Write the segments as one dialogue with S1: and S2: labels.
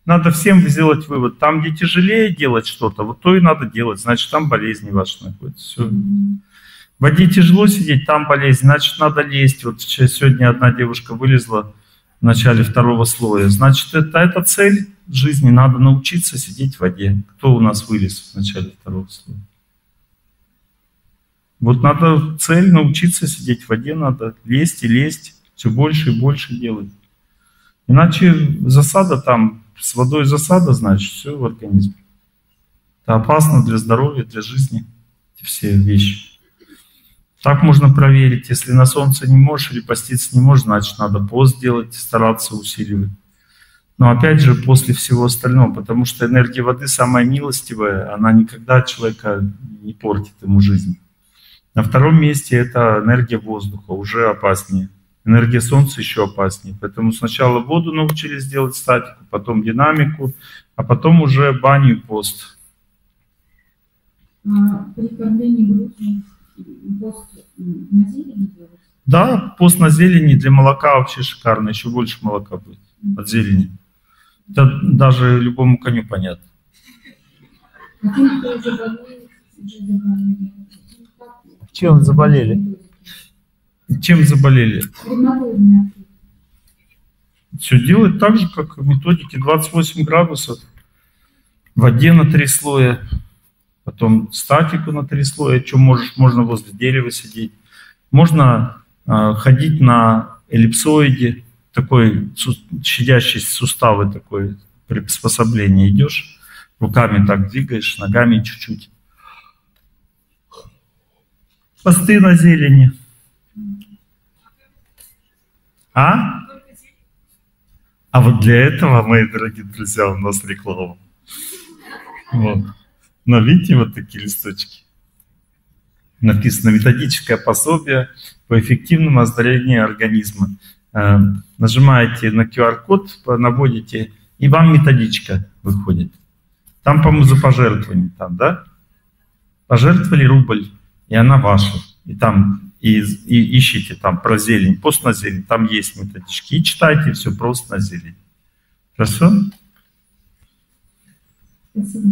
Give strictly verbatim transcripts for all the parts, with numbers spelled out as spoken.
S1: Надо всем сделать вывод. Там, где тяжелее делать что-то, вот то и надо делать. Значит, там болезни ваши находятся. Все. В воде тяжело сидеть, там болезнь, значит, надо лезть. Вот сегодня одна девушка вылезла в начале второго слоя. Значит, это, это цель жизни. Надо научиться сидеть в воде. Кто у нас вылез в начале второго слоя? Вот надо цель научиться сидеть в воде, надо лезть и лезть, все больше и больше делать. Иначе засада там, с водой засада, значит, все в организме. Это опасно для здоровья, для жизни, эти все вещи. Так можно проверить. Если на солнце не можешь или поститься не можешь, значит, надо пост делать, стараться усиливать. Но опять же, после всего остального, потому что энергия воды самая милостивая, она никогда человека не портит ему жизнь. На втором месте это энергия воздуха, уже опаснее. Энергия солнца еще опаснее. Поэтому сначала воду научились делать статику, потом динамику, а потом уже баню и пост.
S2: А при кормлении грудью пост на зелени делать?
S1: Да, пост на зелени для молока вообще шикарно. Еще больше молока будет от зелени. Это даже любому коню понятно.
S2: А тем, кто заболеет, уже заболели.
S1: Чем заболели? Чем заболели? Все делать так же, как в методике. двадцать восемь градусов. В воде на три слоя. Потом статику на три слоя. Что можешь? Можно возле дерева сидеть. Можно э, ходить на эллипсоиде. Такой щадящий суставы, такое приспособление. Идешь, руками так двигаешь, ногами чуть-чуть. Посты на зелени. А? А вот для этого, мои дорогие друзья, у нас реклама. Вот. Но видите, вот такие листочки. Написано методическое пособие по эффективному оздоровлению организма. Э, нажимаете на ку ар код, наводите, и вам методичка выходит. Там, по-моему, за пожертвование, там, да? Пожертвовали рубль. И она ваша. И там и, и ищите там про зелень, пост на зелень, там есть методички. И читайте все просто на зелень. Хорошо?
S2: Спасибо.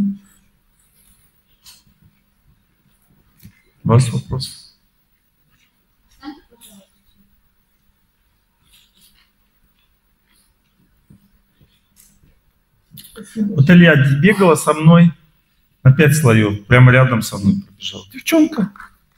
S1: У вас вопрос? Спасибо. Вот Илья бегала со мной на пять слоев, прямо рядом со мной пробежала. Девчонка.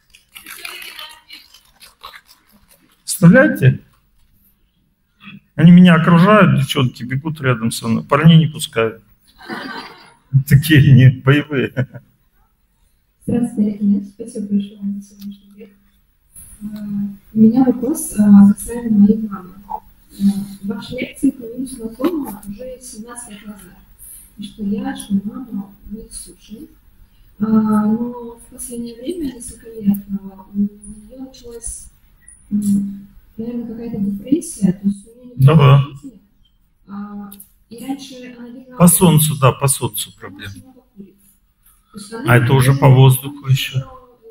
S1: Представляете? Они меня окружают, девчонки, бегут рядом со мной. Парней не пускают. Такие не боевые.
S2: Здравствуйте, Илья. Спасибо большое за сегодняшний день. У меня вопрос касаемо моей мамы. Ваши лекции появились на форуме уже семнадцать лет назад. И что я, что мама, мы их слушаем. Но в последнее время, несколько лет, у нее началась, наверное, какая-то депрессия. То есть у нее не
S1: было
S2: жизни. И раньше она держала...
S1: По солнцу, да, по солнцу проблема. А это уже по воздуху еще.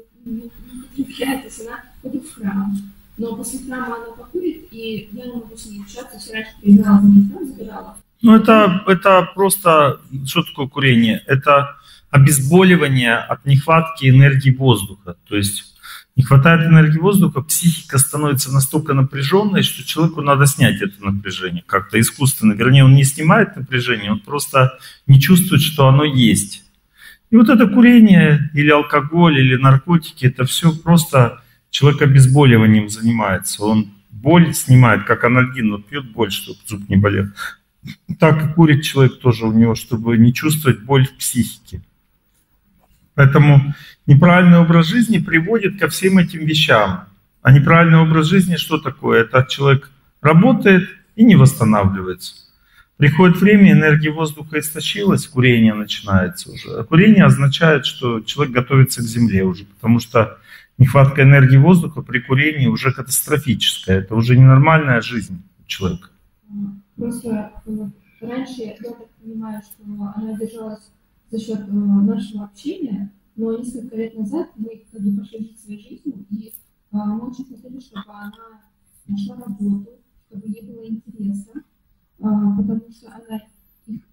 S2: Но после храма она покурит, и я не могу с ней общаться, все раньше приезжала, за ней храм забирала.
S1: Ну, это, это просто, что такое курение? Это обезболивание от нехватки энергии воздуха. То есть не хватает энергии воздуха, психика становится настолько напряженной, что человеку надо снять это напряжение как-то искусственно. Вернее, он не снимает напряжение, он просто не чувствует, что оно есть. И вот это курение или алкоголь, или наркотики, это все просто человек обезболиванием занимается. Он боль снимает, как анальгин, вот пьет боль, чтобы зуб не болел. Так и курит человек тоже у него, чтобы не чувствовать боль в психике. Поэтому неправильный образ жизни приводит ко всем этим вещам. А неправильный образ жизни что такое? Это человек работает и не восстанавливается. Приходит время, энергия воздуха истощилась, курение начинается уже. А курение означает, что человек готовится к земле уже, потому что нехватка энергии воздуха при курении уже катастрофическая. Это уже ненормальная жизнь человека.
S2: Просто раньше, я так понимаю, что она держалась за счет нашего общения, но несколько лет назад мы как бы пошли жить своей жизнью, и мы очень хотели, чтобы она нашла работу, чтобы ей было интересно, потому что она их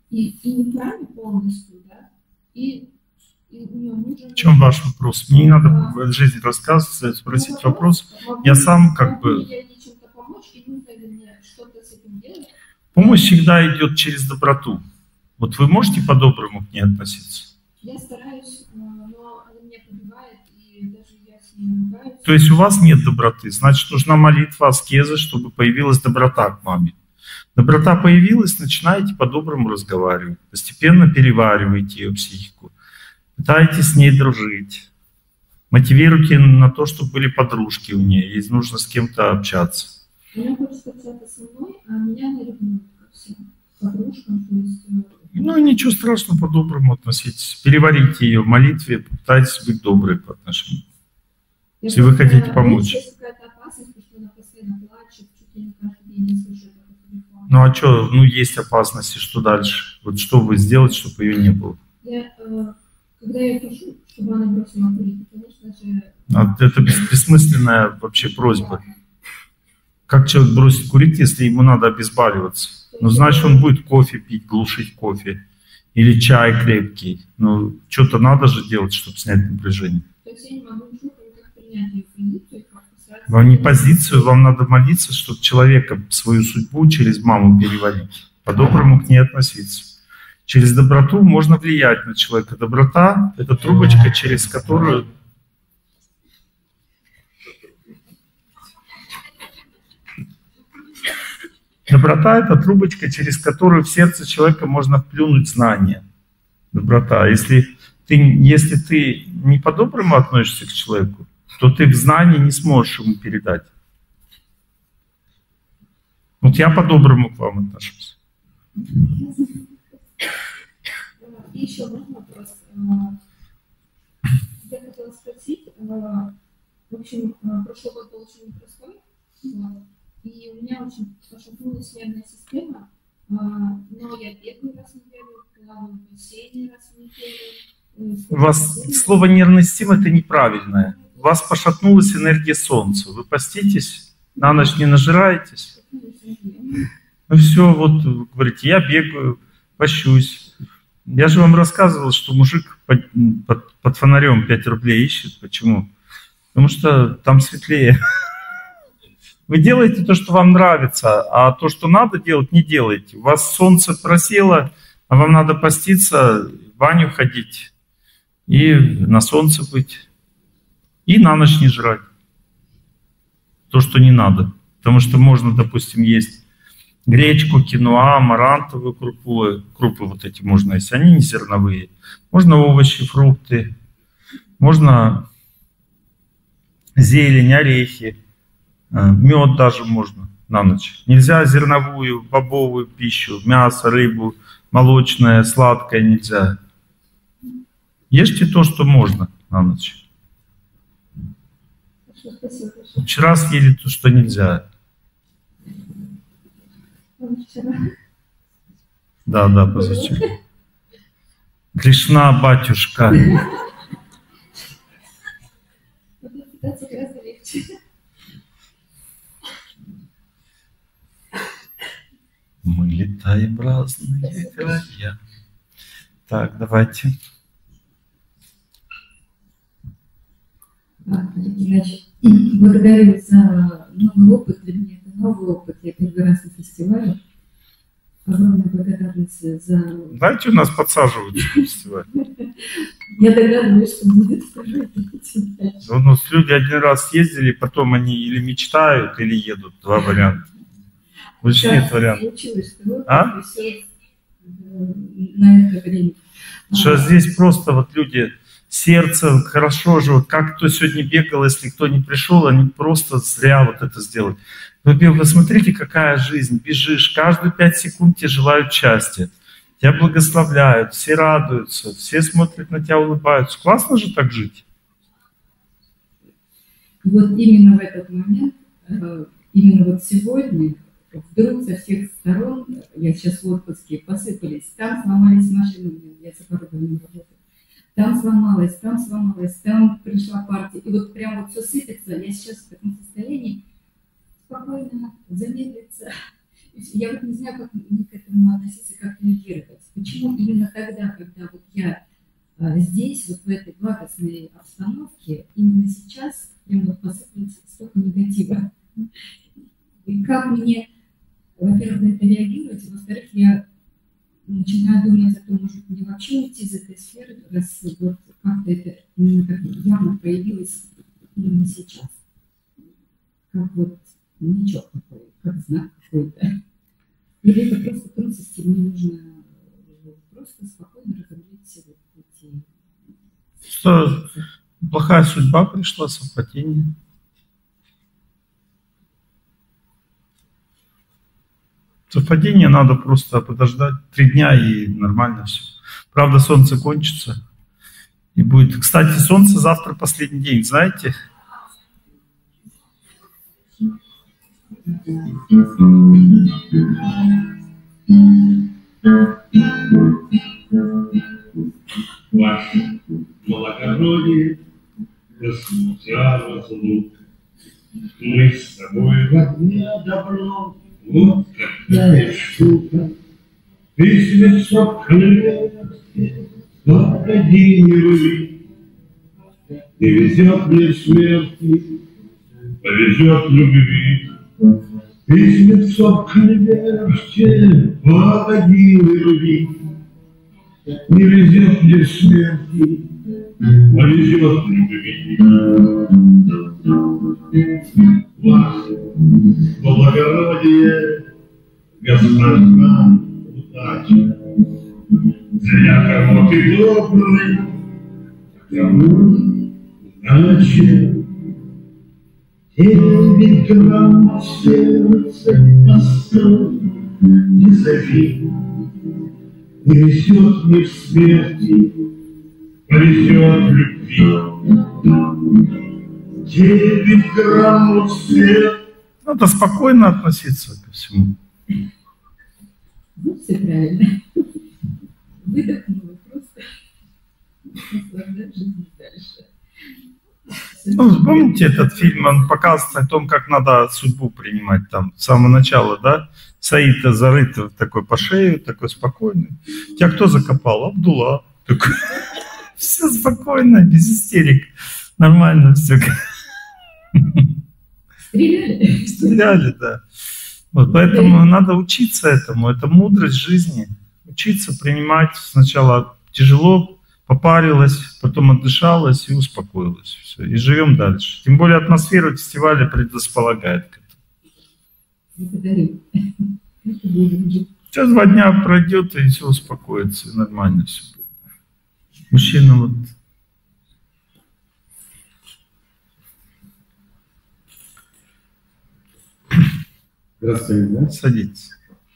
S2: И, и не в храме полностью, да, и, и у нее мужа...
S1: В чем ваш вопрос? Мне не надо в жизни рассказывать, спросить ну, вопрос. вопрос. Я сам как бы...
S2: Я не чем-то помочь, и нужно ли мне что-то с этим делать?
S1: Помощь всегда идет через доброту. Вот вы можете по-доброму к ней относиться?
S2: Я стараюсь, но она меня побивает, и даже я с ней ругаюсь.
S1: То есть у вас нет доброты, значит, нужна молитва, аскеза, чтобы появилась доброта к маме. Доброта появилась, начинаете по-доброму разговаривать, постепенно перевариваете ее психику, пытаетесь с ней дружить, мотивируйте на то, чтобы были подружки у нее, ей нужно с кем-то общаться.
S2: Она хочет общаться со мной, а меня она ревнует ко всем подружкам, то есть...
S1: Ну, ничего страшного, по-доброму относитесь. Переварите ее в молитве, попытайтесь быть доброй по отношению.
S2: Я
S1: если вы хотите помочь.
S2: Есть какая-то опасность, потому что она постоянно плачет, чуть ли не каждый день не слышит по телефону.
S1: Ну, а что, ну, есть опасности, что дальше? Вот что вы сделаете, чтобы ее не было?
S2: Я, э, когда я прошу, чтобы она бросила курить, конечно же...
S1: А это бессмысленная вообще просьба. Как человек бросит курить, если ему надо обезболиваться? Ну, значит, он будет кофе пить, глушить кофе. Или чай крепкий. Ну, что-то надо же делать, чтобы снять напряжение.
S2: То есть я не могу ничего, как принять ее позицию.
S1: Вам не позицию, вам надо молиться, чтобы человека, свою судьбу через маму переварить. По-доброму к ней относиться. Через доброту можно влиять на человека. Доброта — это трубочка, через которую... Доброта — это трубочка, через которую в сердце человека можно вплюнуть знания. Доброта. Если ты, если ты не по-доброму относишься к человеку, то ты в знании не сможешь ему передать. Вот я по-доброму к вам отношусь.
S2: И еще один вопрос. Я хотела спросить, в общем, прошлый год был очень непростой, вот, и у меня очень пошатнулась нервная система, но я бегаю раз в неделю, плаваю в бассейне раз в неделю.
S1: У вас слово «нервная система» — это неправильное. У вас пошатнулась энергия солнца. Вы поститесь, на ночь не нажираетесь. Ну все, вот вы говорите, я бегаю, пощусь. Я же вам рассказывал, что мужик под, под, под фонарем пять рублей ищет. Почему? Потому что там светлее. Вы делаете то, что вам нравится, а то, что надо делать, не делайте. У вас солнце просело, а вам надо поститься, в баню ходить и на солнце быть. И на ночь не жрать. То, что не надо. Потому что можно, допустим, есть гречку, киноа, амарантовую крупу. Крупы вот эти можно есть, они не зерновые. Можно овощи, фрукты. Можно зелень, орехи. Мед даже можно на ночь. Нельзя зерновую, бобовую пищу, мясо, рыбу, молочное, сладкое нельзя. Ешьте то, что можно на ночь.
S2: Спасибо.
S1: Вчера съели то, что нельзя.
S2: Вчера.
S1: Да, да, позавчера. Кришна, батюшка. Мы летаем в разные края. Так, давайте.
S3: Значит, благодарю за новый опыт. Для меня это новый опыт. Я первый раз на фестивале. Огромная благодарность за...
S1: Знаете, у нас подсаживают на фестиваль.
S3: Я догадываюсь, что будет, скажите.
S1: У нас люди один раз съездили, потом они или мечтают, или едут. Два варианта. Больше нет вариантов. А?
S3: На это время.
S1: Что здесь просто вот люди... Сердце, хорошо же, вот как кто сегодня бегал, если кто не пришел, они просто зря вот это сделали. Вы посмотрите, какая жизнь, бежишь, каждые пять секунд тебе желают счастья, тебя благословляют, все радуются, все смотрят на тебя, улыбаются. Классно же так жить.
S3: Вот именно в этот момент, именно вот сегодня, вдруг со всех сторон, я сейчас в отпуске, посыпались, там сломались машины, я с оборудованием работаю. Там сломалась, там сломалась, там пришла партия. И вот прям вот все сыпется. Я сейчас в таком состоянии спокойно замедлиться Я вот не знаю, как мне к этому относиться, как реагировать. Почему именно тогда, когда вот я а, здесь, вот в этой благостной обстановке, именно сейчас прям вот посыпается столько негатива. И как мне, во-первых, на это реагировать, и, во-вторых, я начинаю думать о том, может, мне вообще уйти из этой сферы, раз вот как-то это именно так явно проявилось именно сейчас. Как вот ничего такое, как знак какой-то. Или это просто трусости, мне нужно просто спокойно разобрать все вот эти...
S1: Что, плохая судьба пришла, совпадение. Совпадение надо просто подождать три дня и нормально все. Правда, солнце кончится и будет. Кстати, солнце завтра последний день, знаете?
S4: Ваше благородие, Господа разлук, мы с тобой в огне добро, вот какая штука, письмец обклеенки, погоди, не рви, не везет мне смерти, повезет любви. Письмец обклеенки, погоди, не рви, не везет мне смерти, повезет любви. Ваше благородие, госпожа удача, для кого ты добрый, кому иначе. Девять грамм сердца постой, не зови, не везет мне в смерти, повезет любви. Девять граммов света.
S1: Надо спокойно относиться ко всему.
S3: Ну, все правильно. Выдохнула просто. Наслаждаюсь жизнью дальше.
S1: Ну, помните этот фильм, он показывает о том, как надо судьбу принимать там с самого начала, да? Саида зарыт такой по шею, такой спокойный. Тебя кто закопал? Абдулла. Такой. Все спокойно, без истерик. Нормально все.
S3: Стреляли?
S1: Стреляли, да. Вот поэтому надо учиться этому. Это мудрость жизни. Учиться принимать сначала тяжело, попарилась, потом отдышалась и успокоилась. Все. И живем дальше. Тем более атмосфера фестиваля предрасполагает к этому.
S3: Благодарю.
S1: Сейчас два дня пройдет, и все успокоится, и нормально все будет. Мужчина вот...
S5: Здравствуйте, да?
S1: Садитесь.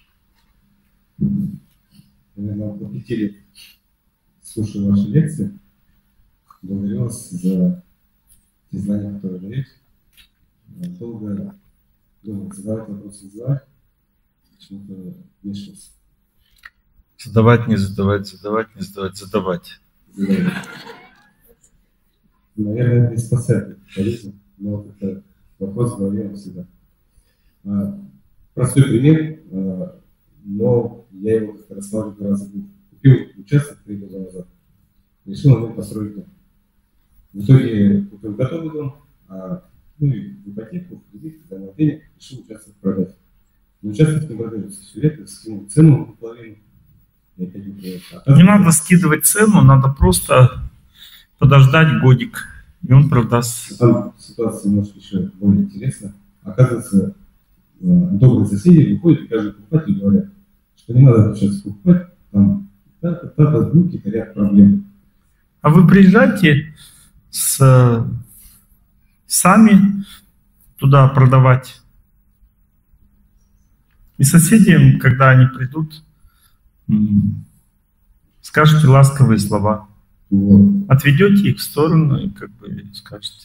S5: Наверное, по пяти лет слушаю ваши лекции. Благодарю вас за те знания, которые даете. Долго думал, задавать вопросы, задавать. Почему-то вешался.
S1: Задавать, не задавать, задавать, не задавать, задавать.
S5: Задавать. Наверное, это не спасает полезно, но вот это вопрос в голове всегда. Простой пример, но я его как-то рассматриваю два раза. Купил участок три года назад, решил на нем построить дом. В итоге купил готовый дом, а, ну и в ипотеку, в кредит, когда на денег, решил участок продать. Но участок не продается, все это скинул цену в половину.
S1: Не надо скидывать цену, надо просто подождать годик, и он продастся.
S5: Там ситуация немножко еще более интересная. Оказывается, добрые соседи выходят и каждый покупатель говорят, что не надо сейчас покупать, там та-та-та, ну, какие-то ряд проблем.
S1: А вы приезжайте с, сами туда продавать. И соседям, когда они придут, скажете ласковые слова.
S5: Вот.
S1: Отведете их в сторону и как бы скажете.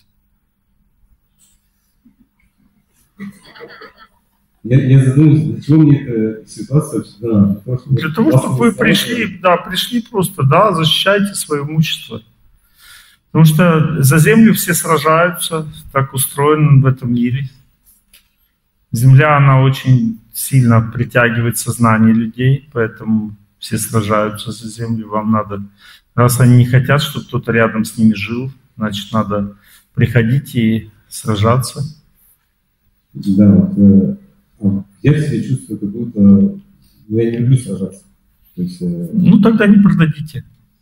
S5: Я, я задумался, для чего мне эта ситуация всегда?
S1: Для того, чтобы вы пришли, да, пришли просто, да, защищайте свое имущество. Потому что за землю все сражаются, так устроено в этом мире. Земля, она очень сильно притягивает сознание людей, поэтому все сражаются за землю. Вам надо, раз они не хотят, чтобы кто-то рядом с ними жил, значит, надо приходить и сражаться.
S5: Да, вот, э, я себя чувствую, как будто, ну, я не люблю сражаться. То есть, э,
S1: ну, тогда не продадите.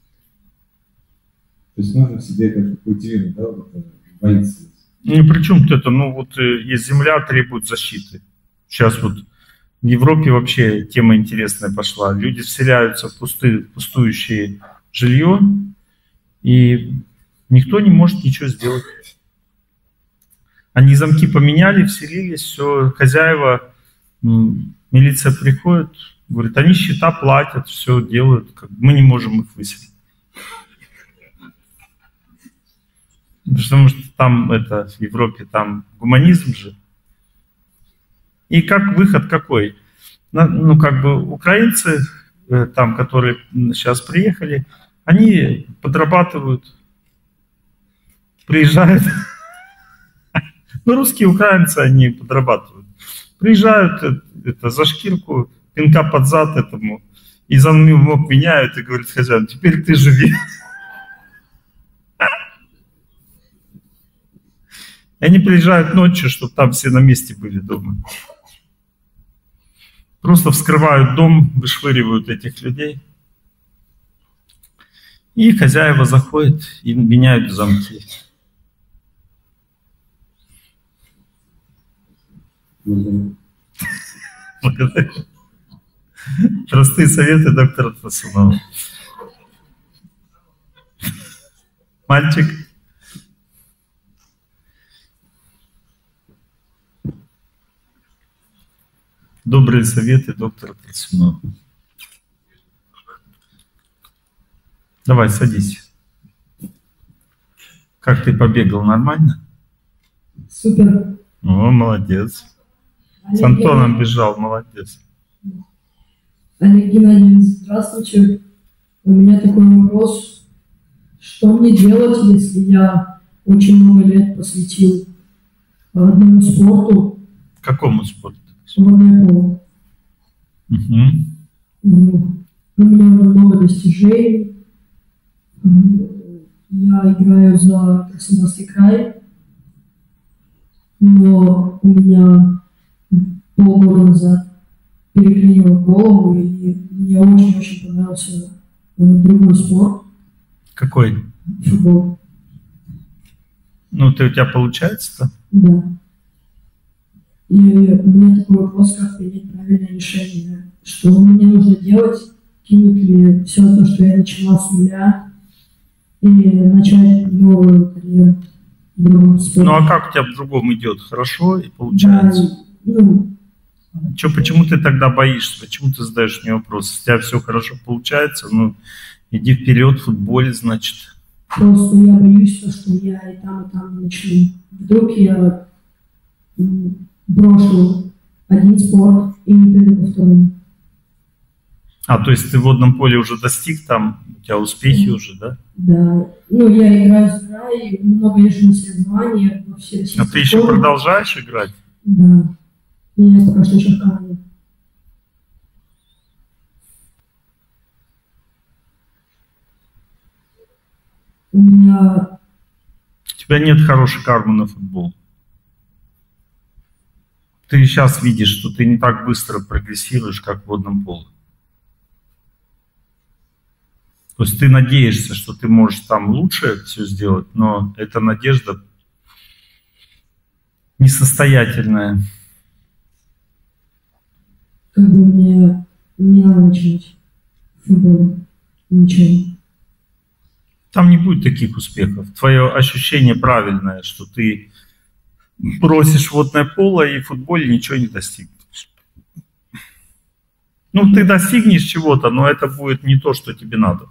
S5: То есть нужно себе как-то культивировать, да, вот, боиться.
S1: Ну, при чем это? Ну, вот есть земля, требует защиты. Сейчас вот в Европе вообще тема интересная пошла. Люди вселяются в пусты, пустующее жилье, и никто не может ничего сделать. Они замки поменяли, вселились, все, хозяева, милиция приходит, говорит, они счета платят, все делают, как мы не можем их выселить. Потому что там, это, в Европе, там гуманизм же. И как выход какой? Ну, как бы украинцы, там, которые сейчас приехали, они подрабатывают, приезжают. Ну, русские украинцы, они подрабатывают. Приезжают, это, за шкирку, пинка под зад этому, и за мной обвиняют и говорят, хозяин, теперь ты живи. И они приезжают ночью, чтобы там все на месте были дома. Просто вскрывают дом, вышвыривают этих людей. И хозяева заходят и меняют замки. Благодарю. Простые советы доктора Тросунова. Мальчик. Добрые советы доктора Тросунова. Давай, садись. Как ты побегал? Нормально?
S3: Супер.
S1: О, молодец. С Антоном бежал, молодец.
S3: Олег Геннадьевич, здравствуйте. У меня такой вопрос. Что мне делать, если я очень много лет посвятил одному спорту?
S1: Какому спорту?
S3: Водное поло.
S1: Угу.
S3: Ну, у меня много достижений. Я играю за Краснодарский край. Но у меня полгода назад переклинило голову, и мне очень-очень понравился другой спорт.
S1: Какой?
S3: Футбол.
S1: Ну, ты, у тебя получается-то?
S3: Да. И у меня такой вопрос, как принять правильное решение. Что мне нужно делать? Кинуть ли все то, что я начала с нуля? Или начать новую карьеру в другом спорте?
S1: Ну, а как у тебя по-другому идет? Хорошо и получается?
S3: Да, ну,
S1: Че, почему ты тогда боишься? Почему ты задаешь мне вопрос? У тебя все хорошо получается, ну, иди вперед в футболе, значит.
S3: Просто я боюсь, что я и там, и там начну. Вдруг я брошу один спорт и не перейду во второй.
S1: А, то есть ты в водном поле уже достиг, там у тебя успехи уже, да?
S3: Да. Ну, я играю в край, много езжу на соревнования во все российские.
S1: А ты еще
S3: школы.
S1: продолжаешь играть?
S3: Да. Я пока что еще в команде. У меня...
S1: У тебя нет хорошей кармы на футбол. Ты сейчас видишь, что ты не так быстро прогрессируешь, как в водном поле. То есть ты надеешься, что ты можешь там лучше все сделать, но эта надежда несостоятельная.
S3: Как бы мне не надо начинать в футболе. Ничего.
S1: Там не будет таких успехов. Твое ощущение правильное, что ты бросишь водное поло и в футболе ничего не достигнешь. Ну, ты достигнешь чего-то, но это будет не то, что тебе надо.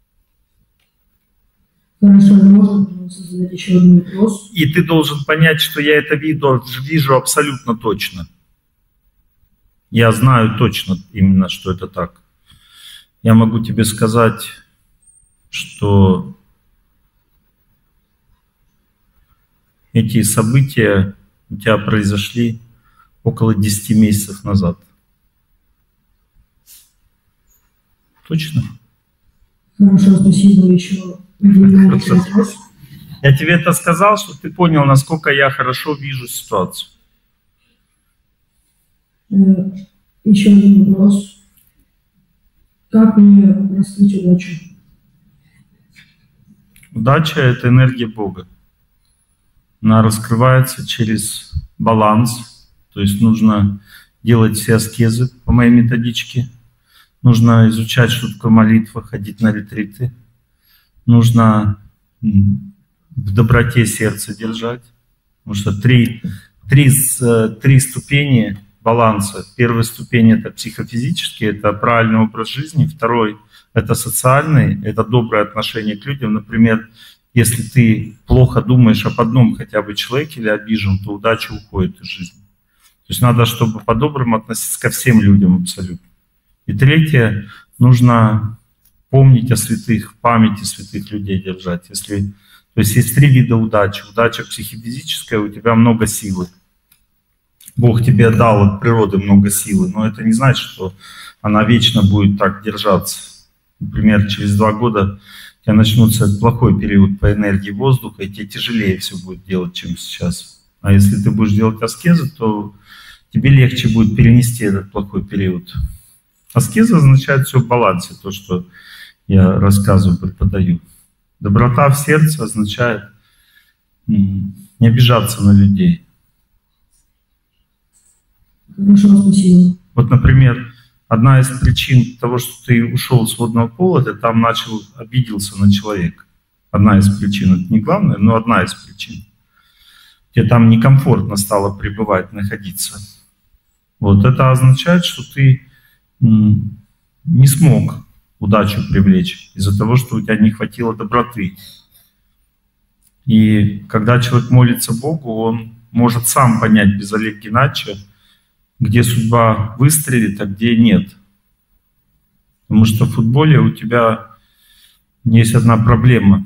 S3: Хорошо, можно, пожалуйста, задать еще один вопрос?
S1: И ты должен понять, что я это вижу, вижу абсолютно точно. Я знаю точно именно, что это так. Я могу тебе сказать, что эти события у тебя произошли около десяти месяцев назад. Точно?
S6: Хорошо, спасибо. Еще один вопрос.
S1: Я тебе это сказал, что ты понял, насколько я хорошо вижу ситуацию.
S6: Еще один вопрос. Как мне раскрыть удачу?
S1: Удача — это энергия Бога. Она раскрывается через баланс. То есть нужно делать все аскезы по моей методичке. Нужно изучать, что такое молитва, ходить на ретриты. Нужно в доброте сердце держать. Потому что три, три, три ступени баланса. Первая ступень — это психофизический, это правильный образ жизни. Второй — это социальный, это доброе отношение к людям. Например, если ты плохо думаешь об одном хотя бы человеке или обижен, то удача уходит из жизни. То есть надо, чтобы по-доброму относиться ко всем людям абсолютно. И третье, нужно помнить о святых, в памяти святых людей держать. Если, то есть есть три вида удачи. Удача психофизическая, у тебя много силы. Бог тебе дал от природы много силы, но это не значит, что она вечно будет так держаться. Например, через два года у тебя начнется плохой период по энергии воздуха, и тебе тяжелее все будет делать, чем сейчас. А если ты будешь делать аскезы, то тебе легче будет перенести этот плохой период. Аскеза означает все в балансе, то, что я рассказываю, преподаю. Доброта в сердце означает не обижаться на людей.
S6: Хорошо, спасибо.
S1: Вот, например, одна из причин того, что ты ушел с водного пола, ты там начал, обиделся на человека. Одна из причин, это не главное, но одна из причин. Тебе там некомфортно стало пребывать, находиться. Вот это означает, что ты не смог удачу привлечь из-за того, что у тебя не хватило доброты. И когда человек молится Богу, он может сам понять без Олега Геннадьевича, где судьба выстрелит, а где нет. Потому что в футболе у тебя есть одна проблема.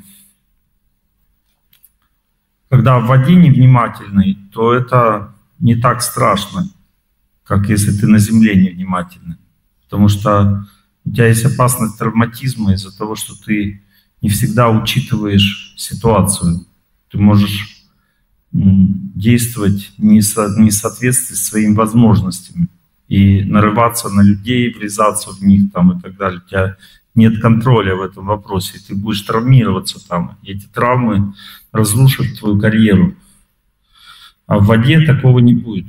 S1: Когда в воде невнимательный, то это не так страшно, как если ты на земле невнимательный. Потому что у тебя есть опасность травматизма из-за того, что ты не всегда учитываешь ситуацию. Ты можешь действовать не в соответствии с своими возможностями и нарываться на людей, врезаться в них там и так далее. У тебя нет контроля в этом вопросе, ты будешь травмироваться там. И эти травмы разрушат твою карьеру. А в воде такого не будет.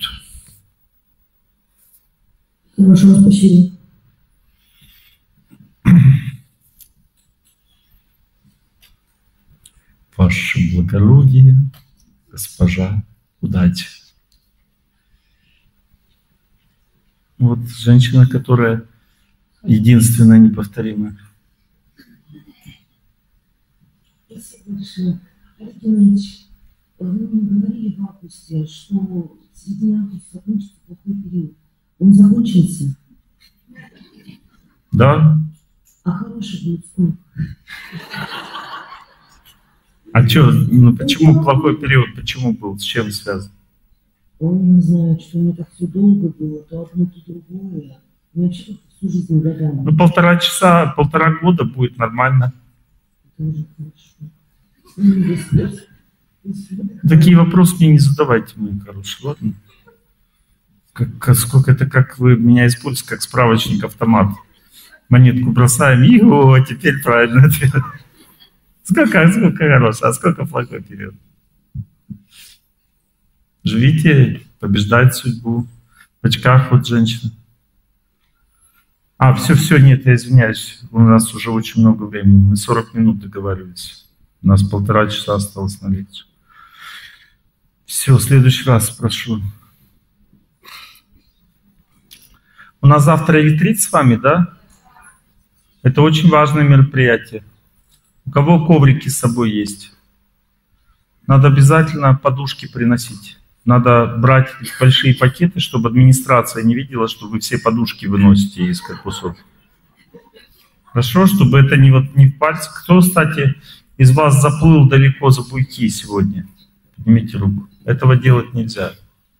S6: Хорошо, спасибо.
S1: Ваше благородие, госпожа, удачи. Вот женщина, которая единственная, неповторимая.
S7: Спасибо большое. Олег Геннадьевич, вы мне говорили в августе, что в середине августа закончится плохой период. Он закончился?
S1: Да.
S7: А хороший будет сколько?
S1: А что, ну почему плохой период, почему был, с чем связан?
S7: Он не знает, что у меня так все долго было, то одно, то другое. Я вообще всю жизнь годами.
S1: Ну полтора часа, полтора года будет нормально.
S7: Это уже хорошо.
S1: Такие вопросы мне не задавайте, мои хорошие, ладно? Как, как, сколько это, как вы меня используете, как справочник автомат. Монетку бросаем, и о, теперь правильно ответ. Сколько, сколько хороший, а сколько плохой период? Живите, побеждайте судьбу. В очках вот женщина. А, все, все, нет, я извиняюсь. У нас уже очень много времени. Мы сорок минут договаривались. У нас полтора часа осталось на лекцию. Все, в следующий раз прошу. У нас завтра ретрит с вами, да? Это очень важное мероприятие. У кого коврики с собой есть? Надо обязательно подушки приносить. Надо брать большие пакеты, чтобы администрация не видела, что вы все подушки выносите из корпусов. Хорошо, чтобы это не, вот, не в пальцах. Кто, кстати, из вас заплыл далеко за буйки сегодня? Поднимите руку. Этого делать нельзя.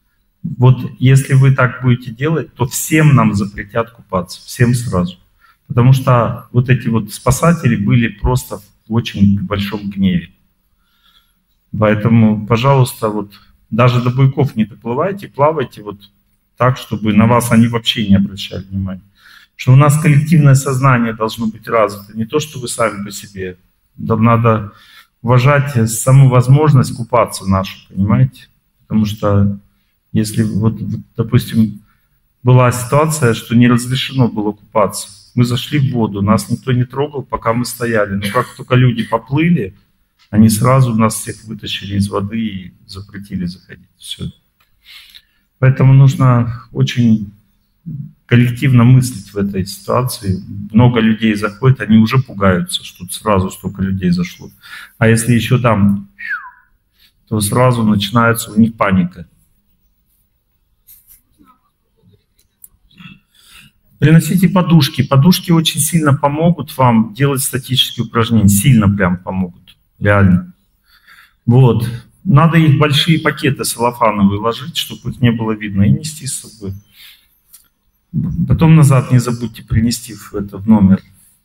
S1: Вот если вы так будете делать, то всем нам запретят купаться. Всем сразу. Потому что вот эти вот спасатели были просто в очень большом гневе. Поэтому, пожалуйста, вот даже до буйков не доплывайте, плавайте вот так, чтобы на вас они вообще не обращали внимания. Что у нас коллективное сознание должно быть развито, не то, что вы сами по себе. Надо уважать саму возможность купаться нашу, понимаете? Потому что если, вот, допустим, была ситуация, что не разрешено было купаться. Мы зашли в воду, нас никто не трогал, пока мы стояли. Но как только люди поплыли, они сразу нас всех вытащили из воды и запретили заходить. Все. Поэтому нужно очень коллективно мыслить в этой ситуации. Много людей заходит, они уже пугаются, что сразу столько людей зашло. А если еще там, то сразу начинается у них паника. Приносите подушки. Подушки очень сильно помогут вам делать статические упражнения. Сильно прям помогут. Реально. Вот. Надо их большие пакеты целлофановые ложить, чтобы их не было видно, и нести с собой. Потом назад не забудьте принести в, это, в номер.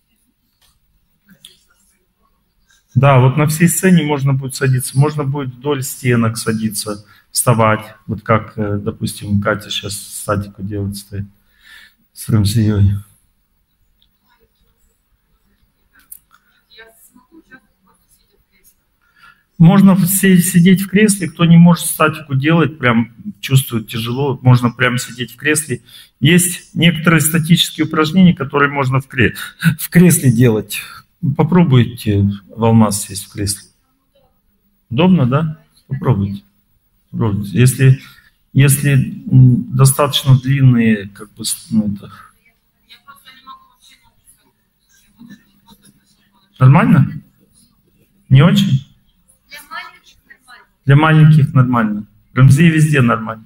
S1: Да, вот на всей сцене можно будет садиться. Можно будет вдоль стенок садиться, вставать. Вот как, допустим, Катя сейчас статику делает, стоит с Рамзией. Можно сидеть в кресле, кто не может статику делать, прям чувствует тяжело, можно прям сидеть в кресле. Есть некоторые статические упражнения, которые можно в, кре... в кресле делать. Попробуйте в Алмаз сесть в кресле. Удобно, да? Попробуйте. Попробуйте. Если, если достаточно длинные, как бы, ну, это... Нормально? Не очень? Для маленьких нормально. Рамзей везде нормально.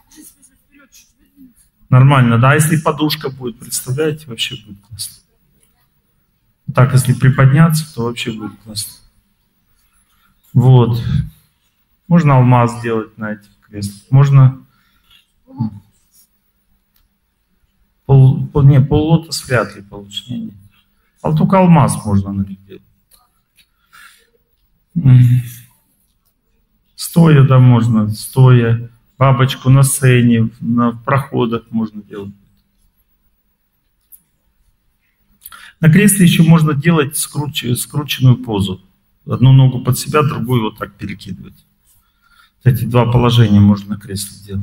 S1: Нормально, да. Если подушка будет, представляете, вообще будет классно. Так, если приподняться, то вообще будет классно. Вот. Можно алмаз сделать на этих креслах. Можно... Пол, пол, не, поллотос вряд ли получится. Не, не. А только алмаз можно на них делать. Стоя, да, можно, стоя. Бабочку на сцене, на проходах можно делать. На кресле еще можно делать скруч... скрученную позу. Одну ногу под себя, другую вот так перекидывать. Эти два положения можно на кресле сделать.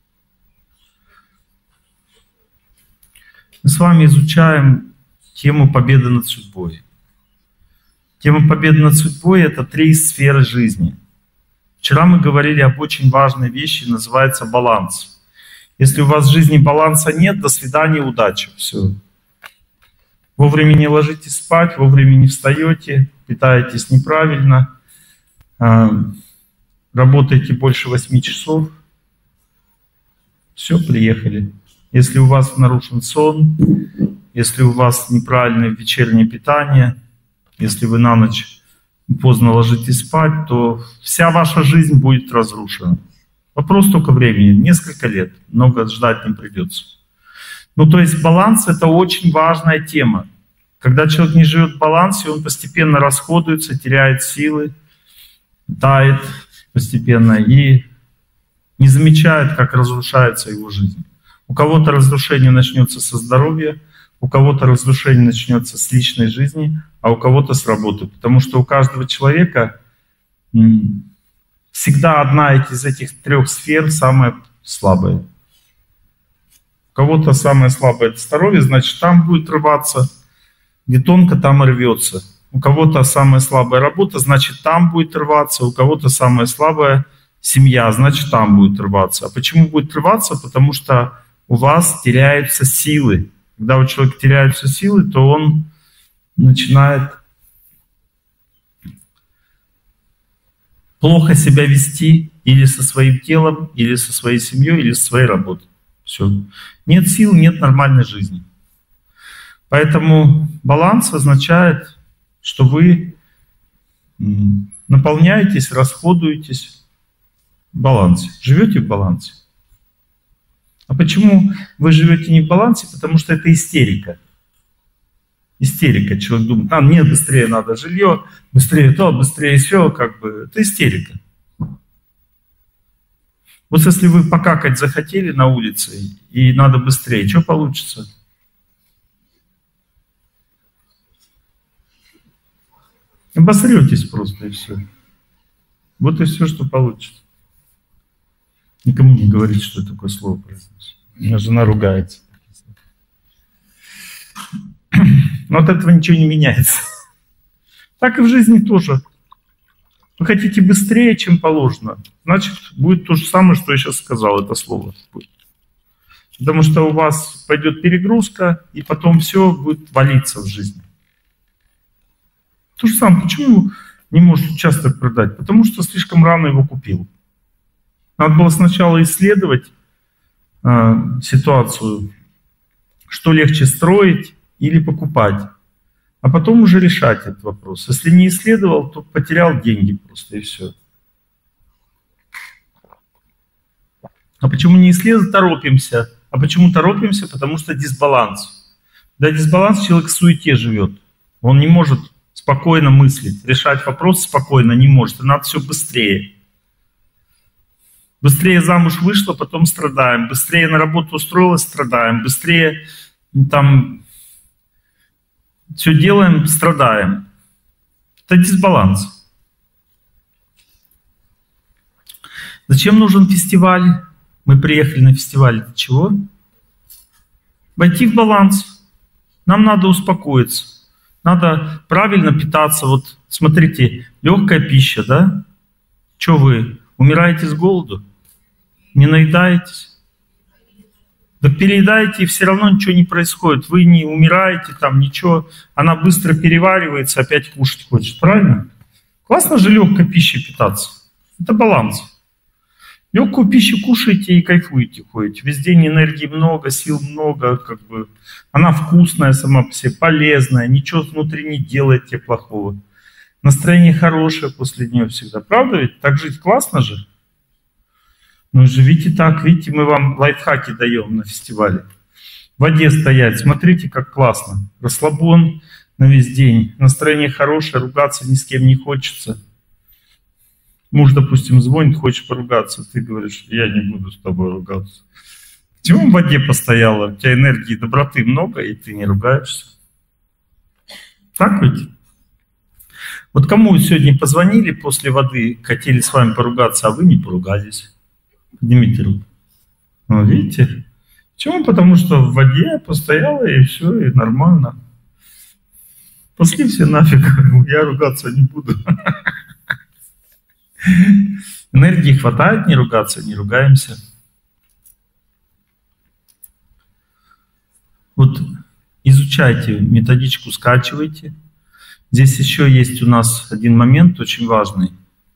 S1: Мы с вами изучаем тему победы над судьбой. Тема победы над судьбой — это три сферы жизни. Вчера мы говорили об очень важной вещи, называется баланс. Если у вас в жизни баланса нет, до свидания, удачи. Все. Вовремя не ложитесь спать, вовремя не встаете, питаетесь неправильно, работаете больше восьми часов. Все, приехали. Если у вас нарушен сон, если у вас неправильное вечернее питание, если вы на ночь поздно ложитесь спать, то вся ваша жизнь будет разрушена. Вопрос только времени, несколько лет, много ждать не придется. Ну, то есть баланс — это очень важная тема. Когда человек не живет в балансе, он постепенно расходуется, теряет силы, тает постепенно и не замечает, как разрушается его жизнь. У кого-то разрушение начнется со здоровья, у кого-то разрушение начнется с личной жизни, а у кого-то с работы. Потому что у каждого человека всегда одна из этих трех сфер самая слабая. У кого-то самое слабое — это здоровье, значит, там будет рваться. Где тонко, там и рвется. У кого-то самая слабая работа, значит, там будет рваться. У кого-то самая слабая семья, значит, там будет рваться. А почему будет рваться? Потому что у вас теряются силы. Когда у человека теряются силы, то он начинает плохо себя вести или со своим телом, или со своей семьей, или со своей работой. Все. Нет сил, нет нормальной жизни. Поэтому баланс означает, что вы наполняетесь, расходуетесь в балансе, живете в балансе. А почему вы живете не в балансе? Потому что это истерика. Истерика. Человек думает, а, мне быстрее надо жилье, быстрее то, быстрее все, как бы. Это истерика. Вот если вы покакать захотели на улице, и надо быстрее, что получится? Обосретесь просто, и все. Вот и все, что получится. Никому не говорите, что такое слово произносит. У меня жена ругается. Но от этого ничего не меняется. Так и в жизни тоже. Вы хотите быстрее, чем положено, значит, будет то же самое, что я сейчас сказал, это слово. Потому что у вас пойдет перегрузка, и потом все будет валиться в жизни. То же самое, почему не можешь участок продать? Потому что слишком рано его купил. Надо было сначала исследовать э, ситуацию, что легче строить или покупать, а потом уже решать этот вопрос. Если не исследовал, то потерял деньги просто, и все. А почему не исследовать? Торопимся. А почему торопимся? Потому что дисбаланс. Да, дисбаланс, человек в суете живет. Он не может спокойно мыслить, решать вопрос спокойно не может. И надо все быстрее. Быстрее замуж вышла, потом страдаем. Быстрее на работу устроилась, страдаем. Быстрее там все делаем, страдаем. Это дисбаланс. Зачем нужен фестиваль? Мы приехали на фестиваль для чего? Войти в баланс. Нам надо успокоиться. Надо правильно питаться. Вот смотрите, легкая пища, да? Что вы, умираете с голоду? Не наедаетесь? Да переедаете, и все равно ничего не происходит. Вы не умираете, там ничего. Она быстро переваривается, опять кушать хочет. Правильно? Классно же легкой пищей питаться. Это баланс. Легкую пищу кушаете и кайфуете, ходите. Весь день энергии много, сил много. Как бы. Она вкусная сама по себе, полезная. Ничего внутри не делает тебе плохого. Настроение хорошее после нее всегда. Правда ведь? Так жить классно же? Ну, живите так, видите, мы вам лайфхаки даем на фестивале. В воде стоять, смотрите, как классно. Расслабон на весь день, настроение хорошее, ругаться ни с кем не хочется. Муж, допустим, звонит, хочешь поругаться, ты говоришь, я не буду с тобой ругаться. Почему в воде постояла? У тебя энергии, доброты много, и ты не ругаешься. Так ведь? Вот кому сегодня позвонили после воды, хотели с вами поругаться, а вы не поругались? Поднимите руку. Ну, видите? Почему? Потому что в воде постояла, и все, и нормально. Пошли все нафиг, я ругаться не буду. Энергии хватает, не ругаться, не ругаемся. Вот изучайте методичку, скачивайте. Здесь еще есть у нас один момент очень важный.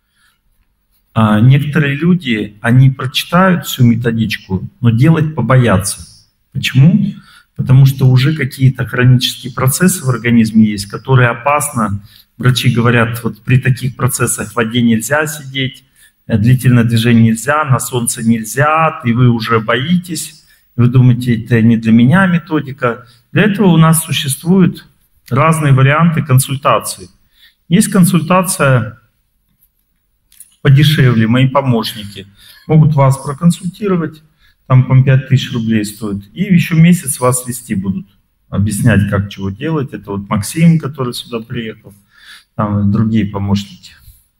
S1: А некоторые люди, они прочитают всю методичку, но делать побоятся. Почему? Потому что уже какие-то хронические процессы в организме есть, которые опасны. Врачи говорят, вот при таких процессах в воде нельзя сидеть, длительное движение нельзя, на солнце нельзя, и вы уже боитесь, вы думаете, это не для меня методика. Для этого у нас существуют разные варианты консультации. Есть консультация подешевле, мои помощники могут вас проконсультировать, там по пять тысяч рублей стоит, и еще месяц вас вести будут, объяснять, как чего делать. Это вот Максим, который сюда приехал, там другие помощники.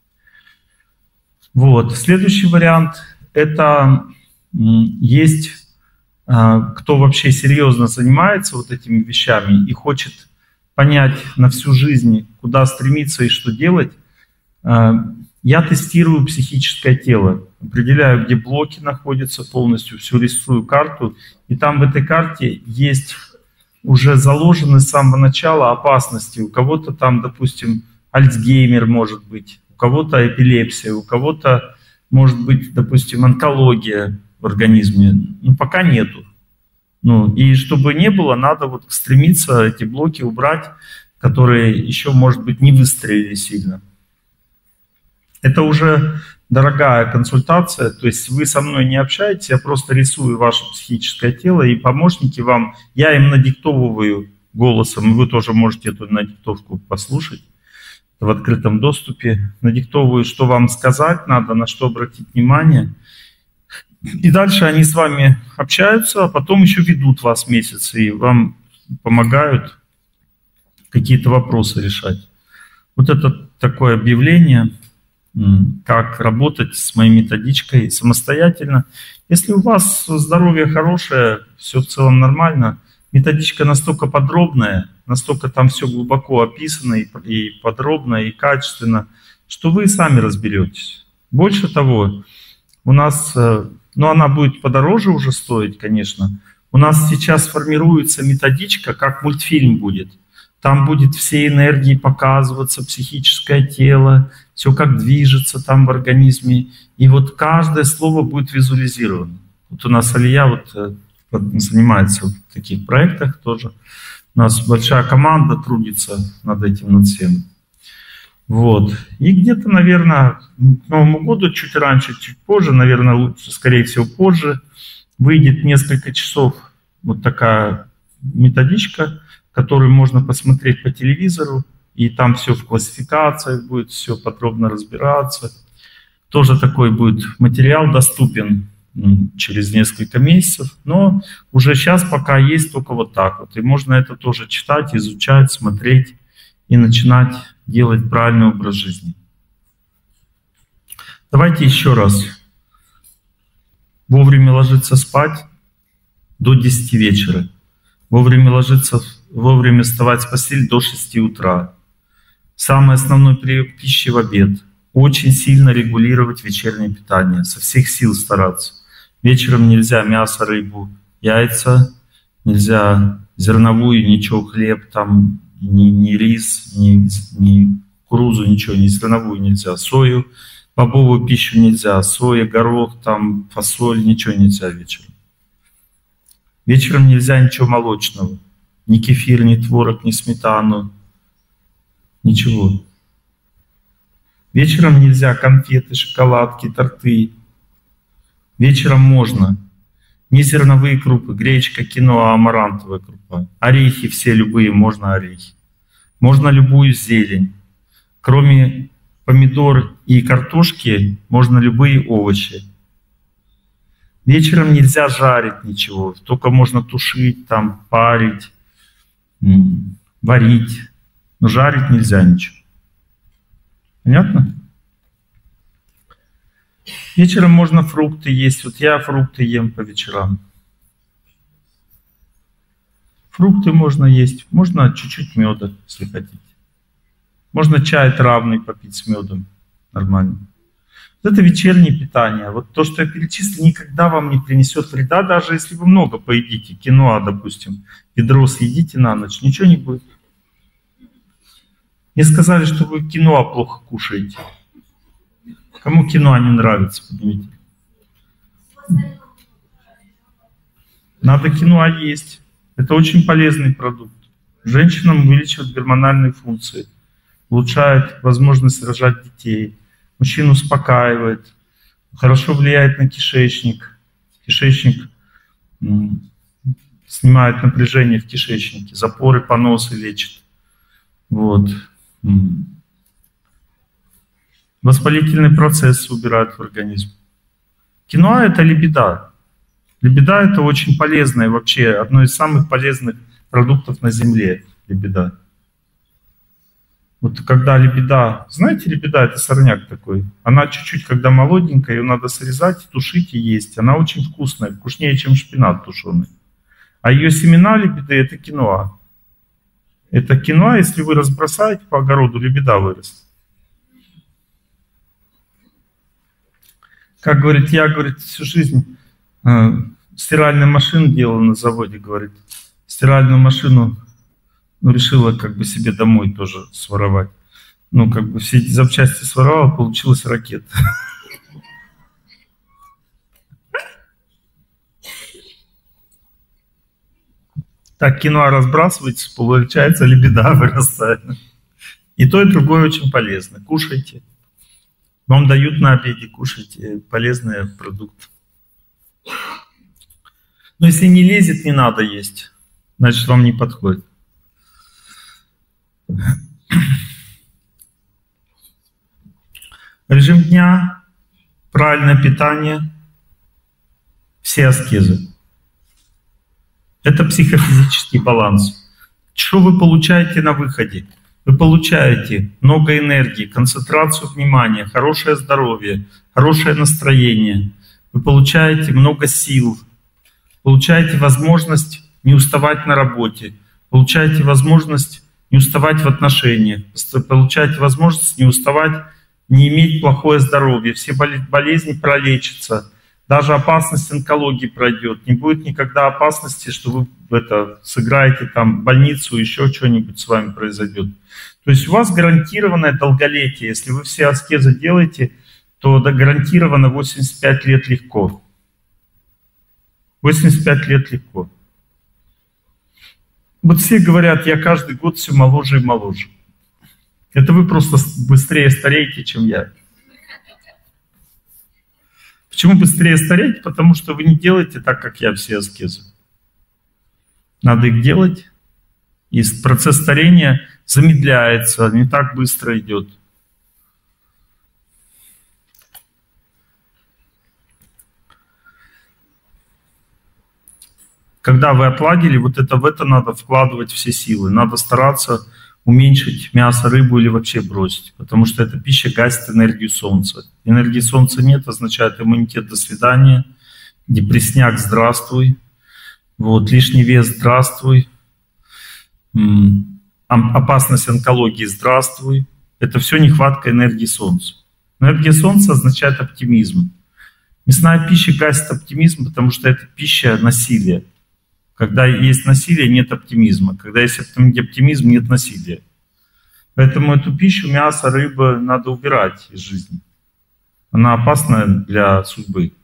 S1: Вот. Следующий вариант – это есть, кто вообще серьезно занимается вот этими вещами и хочет понять на всю жизнь, куда стремиться и что делать. Я тестирую психическое тело, определяю, где блоки находятся полностью, всю рисую карту, и там в этой карте есть уже заложены с самого начала опасности. У кого-то там, допустим, Альцгеймер может быть, у кого-то эпилепсия, у кого-то может быть, допустим, онкология в организме. Ну, пока нету. Ну, и чтобы не было, надо вот стремиться эти блоки убрать, которые еще, может быть, не выстрелили сильно. Это уже дорогая консультация, то есть вы со мной не общаетесь, я просто рисую ваше психическое тело, и помощники вам, я им надиктовываю голосом. Вы тоже можете эту надиктовку послушать в открытом доступе. Надиктовываю, что вам сказать надо, на что обратить внимание. И дальше они с вами общаются, а потом еще ведут вас месяц и вам помогают какие-то вопросы решать. Вот это такое объявление, как работать с моей методичкой самостоятельно. Если у вас здоровье хорошее, все в целом нормально, методичка настолько подробная, настолько там все глубоко описано и, и подробно, и качественно, что вы сами разберетесь. Больше того, у нас, ну она будет подороже уже стоить, конечно, у нас сейчас формируется методичка, как мультфильм будет. Там будет все энергии показываться, психическое тело, все как движется там в организме. И вот каждое слово будет визуализировано. Вот у нас Алия вот занимается в таких проектах тоже. У нас большая команда трудится над этим, над всем. Вот. И где-то, наверное, к Новому году, чуть раньше, чуть позже, наверное, лучше, скорее всего, позже, выйдет несколько часов вот такая методичка, которую можно посмотреть по телевизору, и там все в классификациях будет, все подробно разбираться. Тоже такой будет материал доступен через несколько месяцев, но уже сейчас пока есть только вот так вот. И можно это тоже читать, изучать, смотреть и начинать делать правильный образ жизни. Давайте еще раз. Вовремя ложиться спать до десяти вечера. Вовремя ложиться, вовремя вставать с постели до шести утра. Самый основной прием пищи в обед. Очень сильно регулировать вечернее питание, со всех сил стараться. Вечером нельзя мясо, рыбу, яйца, нельзя зерновую, ничего, хлеб, там, ни, ни рис, ни, ни кукурузу, ничего, ни зерновую нельзя, сою, бобовую пищу нельзя, соя, горох, там, фасоль, ничего нельзя вечером. Вечером нельзя ничего молочного, ни кефир, ни творог, ни сметану, ничего. Вечером нельзя конфеты, шоколадки, торты. Вечером можно не зерновые крупы, гречка, киноа, амарантовая крупа. Орехи все любые, можно орехи. Можно любую зелень. Кроме помидор и картошки, можно любые овощи. Вечером нельзя жарить ничего, только можно тушить, там, парить, варить. Но жарить нельзя ничего. Понятно? Вечером можно фрукты есть. Вот я фрукты ем по вечерам. Фрукты можно есть. Можно чуть-чуть меда, если хотите. Можно чай травный попить с медом. Нормально. Вот это вечернее питание. Вот то, что я перечислил, никогда вам не принесет вреда, даже если вы много поедите. Киноа, допустим, ведро съедите на ночь, ничего не будет. Мне сказали, что вы киноа плохо кушаете. Кому киноа не нравится, поднимите. Надо киноа есть. Это очень полезный продукт. Женщинам увеличивает гормональные функции, улучшает возможность рожать детей, мужчин успокаивает, хорошо влияет на кишечник. Кишечник снимает напряжение в кишечнике, запоры, поносы лечит. Вот. Воспалительный процесс убирает в организм. Киноа — это лебеда. Лебеда — это очень полезное, вообще одно из самых полезных продуктов на земле. Лебеда. Вот когда лебеда, знаете, лебеда — это сорняк такой. Она чуть-чуть, когда молоденькая, ее надо срезать, тушить и есть. Она очень вкусная, вкуснее, чем шпинат тушеный. А ее семена лебеды — это киноа. Это киноа, если вы разбросаете по огороду, лебеда вырастет. Как говорит, я, говорит, всю жизнь э, стиральную машину делала на заводе, говорит. Стиральную машину, ну, решила как бы себе домой тоже своровать. Ну, как бы все эти запчасти своровала, получилась ракета. Так киноа разбрасывается, получается лебеда вырастает. И то, и другое очень полезно. Кушайте. Вам дают на обеде, кушайте полезные продукты. Но если не лезет, не надо есть. Значит, вам не подходит. Режим дня, правильное питание, все аскезы. Это психофизический баланс. Что вы получаете на выходе? Вы получаете много энергии, концентрацию внимания, хорошее здоровье, хорошее настроение. Вы получаете много сил, получаете возможность не уставать на работе, получаете возможность не уставать в отношениях, получаете возможность не уставать, не иметь плохое здоровье, все болезни пролечатся, даже опасность онкологии пройдет, не будет никогда опасности, что вы это, сыграете там в больницу, еще что-нибудь с вами произойдет. То есть у вас гарантированное долголетие, если вы все аскезы делаете, то гарантированно восемьдесят пять лет легко. восемьдесят пять лет легко. Вот все говорят, я каждый год все моложе и моложе. Это вы просто быстрее стареете, чем я. Почему быстрее стареете? Потому что вы не делаете так, как я, все аскезы. Надо их делать. И процесс старения замедляется, не так быстро идет. Когда вы отладили, вот это в это надо вкладывать все силы. Надо стараться уменьшить мясо, рыбу или вообще бросить, потому что эта пища гасит энергию солнца. Энергии солнца нет, означает иммунитет до свидания, депрессняк здравствуй, вот, лишний вес здравствуй, опасность онкологии здравствуй. Это все нехватка энергии солнца. Энергия солнца означает оптимизм. Мясная пища гасит оптимизм, потому что это пища насилия. Когда есть насилие, нет оптимизма. Когда есть оптимизм, нет насилия. Поэтому эту пищу, мясо, рыба надо убирать из жизни. Она опасна для судьбы.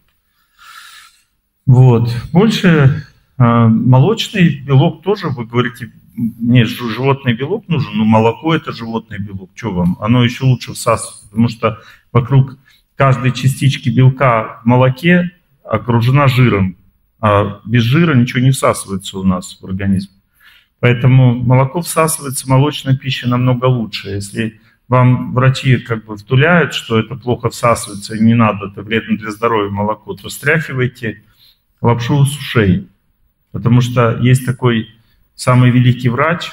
S1: Вот. Больше э, молочный белок тоже, вы говорите, мне животный белок нужен, но молоко это животный белок. Что вам? Оно еще лучше всасывается, потому что вокруг каждой частички белка в молоке окружена жиром. А без жира ничего не всасывается у нас в организм. Поэтому молоко всасывается, молочная пища намного лучше. Если вам врачи как бы втуляют, что это плохо всасывается и не надо, это вредно для здоровья молоко, то стряхивайте лапшу с ушей. Потому что есть такой самый великий врач,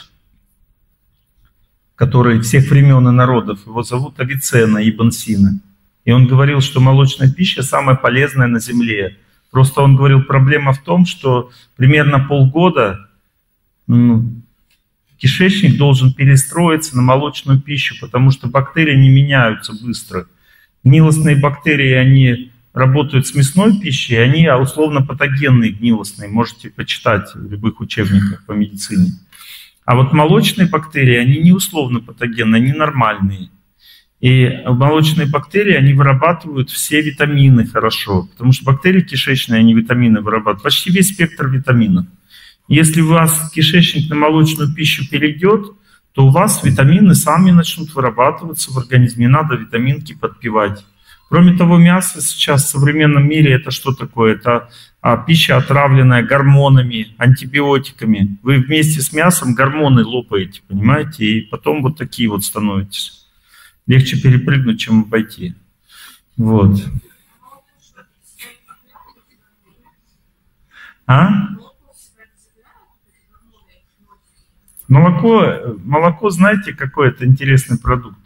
S1: который всех времен и народов, его зовут Авиценна Ибн Сина. И он говорил, что молочная пища самая полезная на земле. Просто он говорил, проблема в том, что примерно полгода ну, кишечник должен перестроиться на молочную пищу, потому что бактерии не меняются быстро. Гнилостные бактерии, они работают с мясной пищей, они условно патогенные гнилостные, можете почитать в любых учебниках по медицине. А вот молочные бактерии, они не условно патогенные, они нормальные. И молочные бактерии, они вырабатывают все витамины хорошо, потому что бактерии кишечные, они витамины вырабатывают, почти весь спектр витаминов. Если у вас кишечник на молочную пищу перейдет, то у вас витамины сами начнут вырабатываться в организме, не надо витаминки подпивать. Кроме того, мясо сейчас в современном мире это что такое? Это а, пища, отравленная гормонами, антибиотиками. Вы вместе с мясом гормоны лопаете, понимаете, и потом вот такие вот становитесь. Легче перепрыгнуть, чем обойти. Вот. А? Молоко, молоко, знаете, какой это интересный продукт?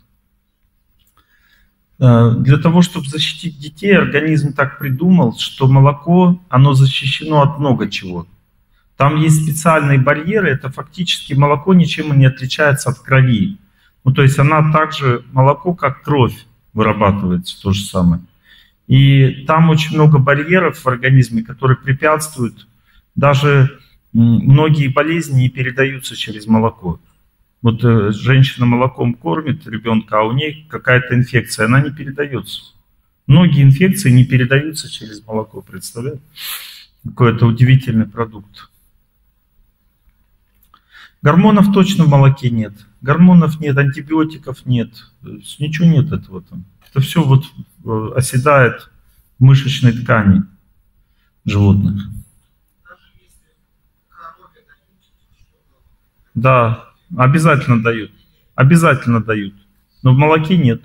S1: Для того, чтобы защитить детей, организм так придумал, что молоко, оно защищено от много чего. Там есть специальные барьеры, это фактически молоко ничем не отличается от крови. Ну, то есть она также, молоко, как кровь, вырабатывается, то же самое. И там очень много барьеров в организме, которые препятствуют. Даже многие болезни не передаются через молоко. Вот э, женщина молоком кормит ребенка, а у нее какая-то инфекция, она не передается. Многие инфекции не передаются через молоко, представляете? Какой-то удивительный продукт. Гормонов точно в молоке нет. Гормонов нет, антибиотиков нет. Ничего нет этого там. Это все вот оседает в мышечной ткани животных. Да, обязательно дают. Обязательно дают. Но в молоке нет.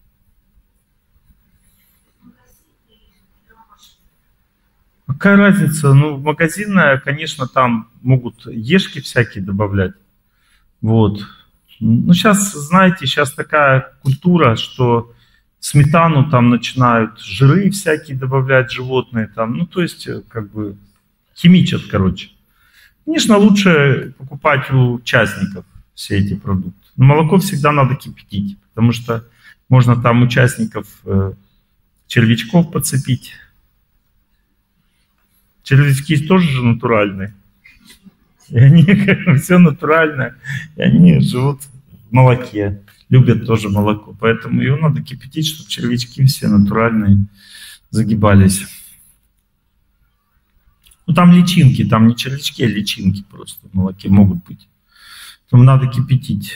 S1: Какая разница? Ну, в магазинное, конечно, там могут ешки всякие добавлять. Вот. Ну, сейчас, знаете, сейчас такая культура, что сметану там начинают жиры всякие добавлять, животные там. Ну, то есть, как бы, химичат, короче. Конечно, лучше покупать у участников все эти продукты. Но молоко всегда надо кипятить, потому что можно там участников э, червячков подцепить. Червячки тоже же натуральные. И они все натуральное. И они живут в молоке. Любят тоже молоко. Поэтому его надо кипятить, чтобы червячки все натуральные загибались. Ну там личинки, там не червячки, а личинки просто в молоке могут быть. Поэтому надо кипятить.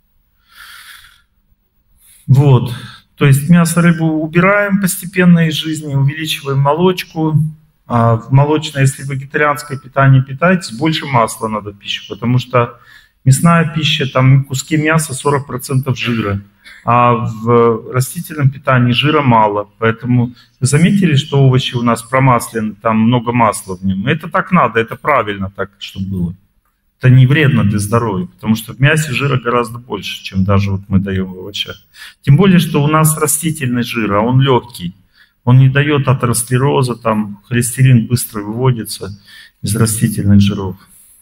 S1: Вот. То есть мясо, рыбу убираем постепенно из жизни, увеличиваем молочку. А в молочное, если вегетарианское питание питаетесь, больше масла надо в пищу, потому что мясная пища, там куски мяса сорок процентов жира, а в растительном питании жира мало. Поэтому вы заметили, что овощи у нас промаслены, там много масла в нем. Это так надо, это правильно так, чтобы было. Это не вредно для здоровья, потому что в мясе жира гораздо больше, чем даже вот мы даем в овощах. Тем более, что у нас растительный жир, а он легкий. Он не дает атеросклероза, там холестерин быстро выводится из растительных жиров.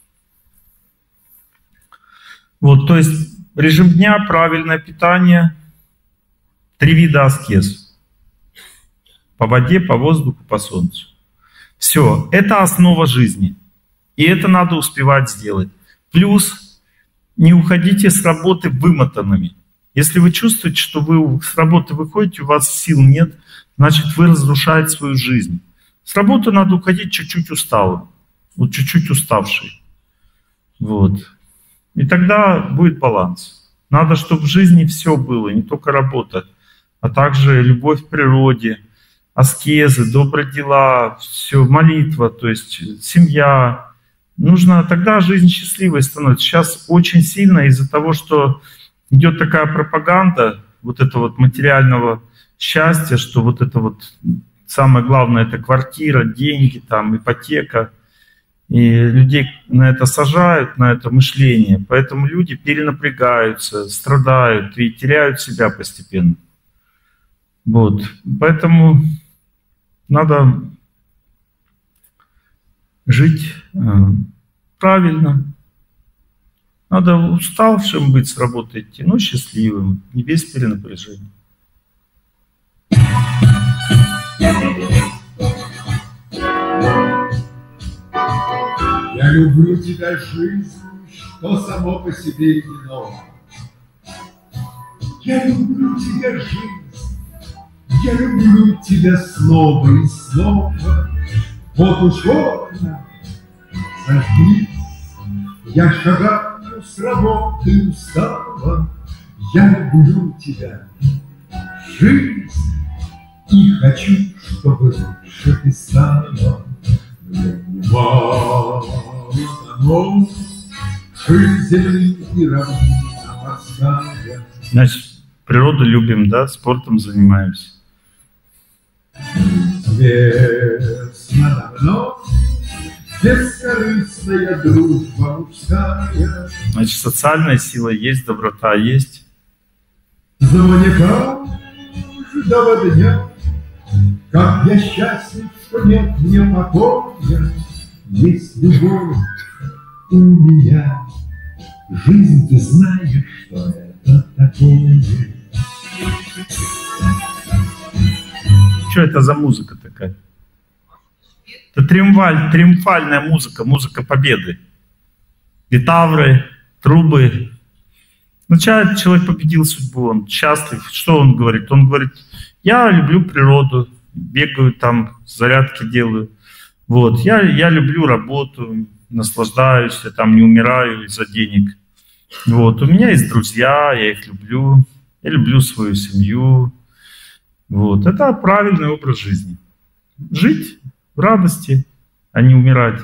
S1: Вот, то есть режим дня, правильное питание, три вида аскез. По воде, по воздуху, по солнцу. Все, это основа жизни. И это надо успевать сделать. Плюс не уходите с работы вымотанными. Если вы чувствуете, что вы с работы выходите, у вас сил нет, значит, вы разрушаете свою жизнь. С работы надо уходить чуть-чуть усталым, вот чуть-чуть уставший. Вот. И тогда будет баланс. Надо, чтобы в жизни все было, не только работа, а также любовь к природе, аскезы, добрые дела, все, молитва, то есть семья. Нужно, тогда жизнь счастливой становится. Сейчас очень сильно из-за того, что идет такая пропаганда вот этого вот материального счастья, что вот это вот самое главное — это квартира, деньги, там, ипотека. И людей на это сажают, на это мышление. Поэтому люди перенапрягаются, страдают и теряют себя постепенно. Вот. Поэтому надо жить э, правильно. Надо уставшим быть с работы идти, но счастливым, не без перенапряжения.
S4: Я люблю тебя, жизнь, что само по себе вино. Я люблю тебя, жизнь, я люблю тебя снова и снова. Вот уж окна зажглись, я шагаю с работы устала. Я люблю тебя, жизнь, и хочу, чтобы лучше ты стала.
S1: Значит, природу любим, да, спортом занимаемся.
S4: Бескорыстная дружба мужская.
S1: Значит, социальная сила есть, доброта есть.
S4: За маньяка ждого дня, как я счастлив, что нет мне покоя. Есть любовь у меня. Жизнь, ты знаешь, что это такое.
S1: Что это за музыка такая? Это триумфаль, триумфальная музыка, музыка победы. Литавры, трубы. Сначала человек победил судьбу, он счастлив. Что он говорит? Он говорит: я люблю природу, бегаю там, зарядки делаю. Вот. Я, я люблю работу, наслаждаюсь, я там не умираю из-за денег. Вот. У меня есть друзья, я их люблю. Я люблю свою семью. Вот. Это правильный образ жизни. Жить в радости, а не умирать.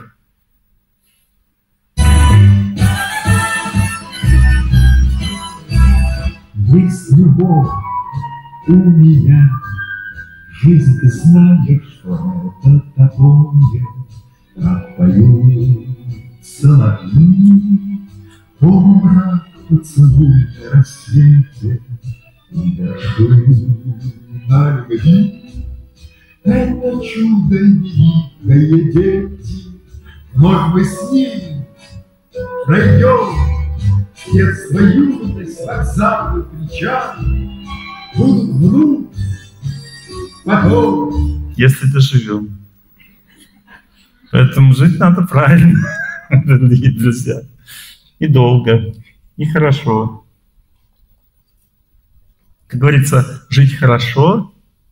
S4: есть любовь у меня. Жизнь, ты знаешь, что это такое, как поют соловьи. О, брат, поцелуй на рассвете и дождь на любви. Это чудо великое, дети, вновь мы с ним пройдем детство, юность, вокзалы, причалы, будут вновь потом.
S1: Если доживем. Поэтому жить надо правильно, дорогие друзья. И долго, и хорошо. Как говорится, жить хорошо,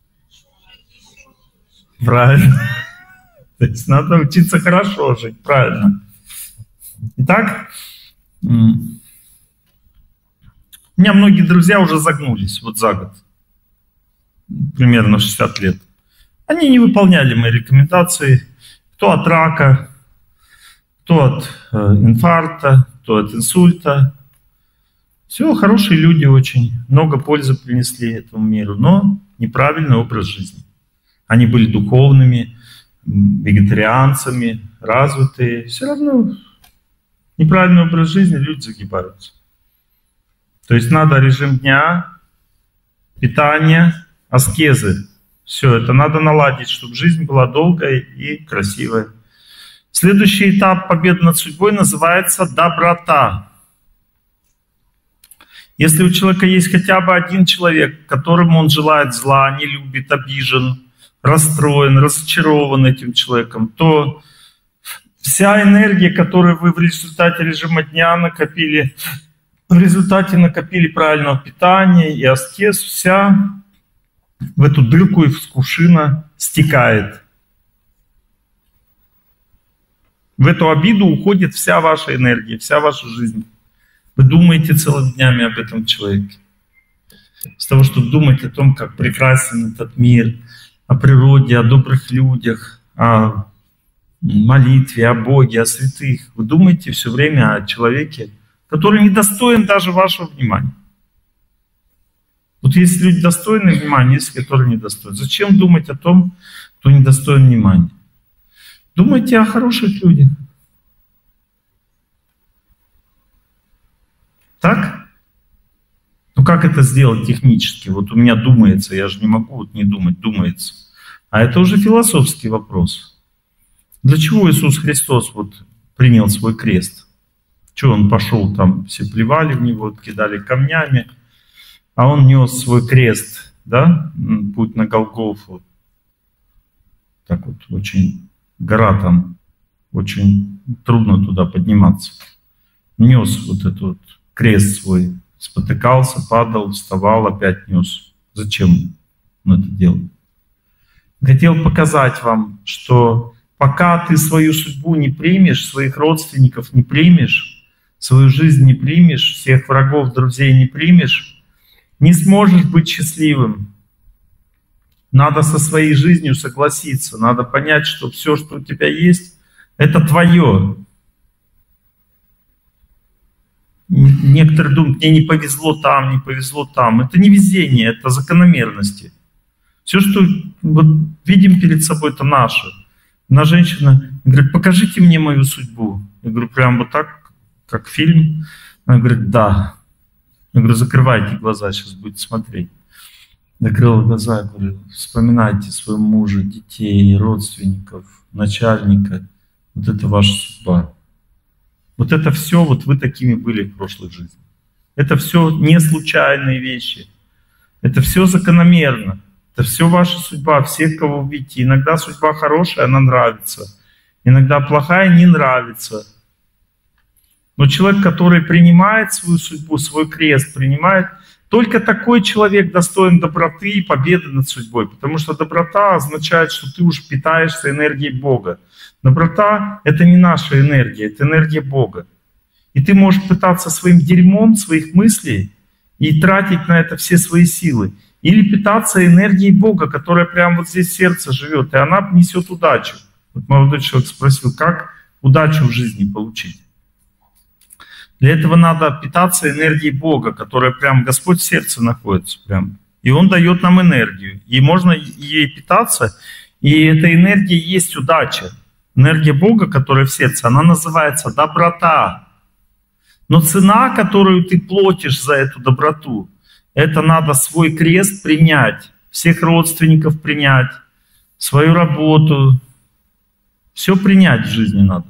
S1: правильно. То есть надо учиться хорошо жить, правильно. Итак, у меня многие друзья уже загнулись вот за год. Примерно шестьдесят лет. Они не выполняли мои рекомендации. Кто от рака, кто от э, инфаркта, кто от инсульта. Все, хорошие люди очень. Много пользы принесли этому миру, но неправильный образ жизни. Они были духовными, вегетарианцами, развитые. Все равно неправильный образ жизни, люди загибаются. То есть надо режим дня, питание, аскезы. Все это надо наладить, чтобы жизнь была долгой и красивой. Следующий этап победы над судьбой называется доброта. Если у человека есть хотя бы один человек, которому он желает зла, не любит, обижен, расстроен, разочарован этим человеком, то вся энергия, которую вы в результате режима дня накопили, в результате накопили правильного питания и аскез, вся в эту дырку и в кувшина стекает. В эту обиду уходит вся ваша энергия, вся ваша жизнь. Вы думаете целыми днями об этом человеке. С того, чтобы думать о том, как прекрасен этот мир, о природе, о добрых людях, о молитве, о Боге, о святых. Вы думаете все время о человеке, который не достоин даже вашего внимания. Вот есть люди достойные внимания, есть, которые недостойны. Зачем думать о том, кто недостоин внимания? Думайте о хороших людях. Так? Ну как это сделать технически? Вот у меня думается, я же не могу вот не думать, думается. А это уже философский вопрос. Для чего Иисус Христос вот принял свой крест? Чего он пошел там, все плевали в него, кидали камнями, а он нес свой крест, да, путь на Голгофу. Так вот, очень гора там, очень трудно туда подниматься. Нес вот этот вот крест свой, спотыкался, падал, вставал, опять нес. Зачем он это делал? Хотел показать вам, что пока ты свою судьбу не примешь, своих родственников не примешь, свою жизнь не примешь, всех врагов, друзей не примешь, не сможешь быть счастливым. Надо со своей жизнью согласиться, надо понять, что все, что у тебя есть, это твое. Некоторые думают, мне не повезло там, не повезло там. Это не везение, это закономерности. Все, что вот видим перед собой, это наше. Одна женщина говорит, покажите мне мою судьбу. Я говорю, прям вот так, как фильм. Она говорит, да. Я говорю, закрывайте глаза, сейчас будете смотреть. Закрыла глаза, я говорю, вспоминайте своего мужа, детей, родственников, начальника. Вот это ваша судьба. Вот это все, вот вы такими были в прошлой жизни. Это все не случайные вещи. Это все закономерно. Это все ваша судьба, всех, кого вы видите. Иногда судьба хорошая, она нравится. Иногда плохая, не нравится. Но человек, который принимает свою судьбу, свой крест, принимает, только такой человек достоин доброты и победы над судьбой. Потому что доброта означает, что ты уже питаешься энергией Бога. Доброта — это не наша энергия, это энергия Бога. И ты можешь пытаться своим дерьмом, своих мыслей и тратить на это все свои силы. Или питаться энергией Бога, которая прямо вот здесь в сердце живет, и она несет удачу. Вот молодой человек спросил, как удачу в жизни получить. Для этого надо питаться энергией Бога, которая прям Господь в сердце находится. Прям. И Он дает нам энергию. И можно ей питаться. И эта энергия есть удача. Энергия Бога, которая в сердце, она называется доброта. Но цена, которую ты платишь за эту доброту, это надо свой крест принять, всех родственников принять, свою работу. Все принять в жизни надо.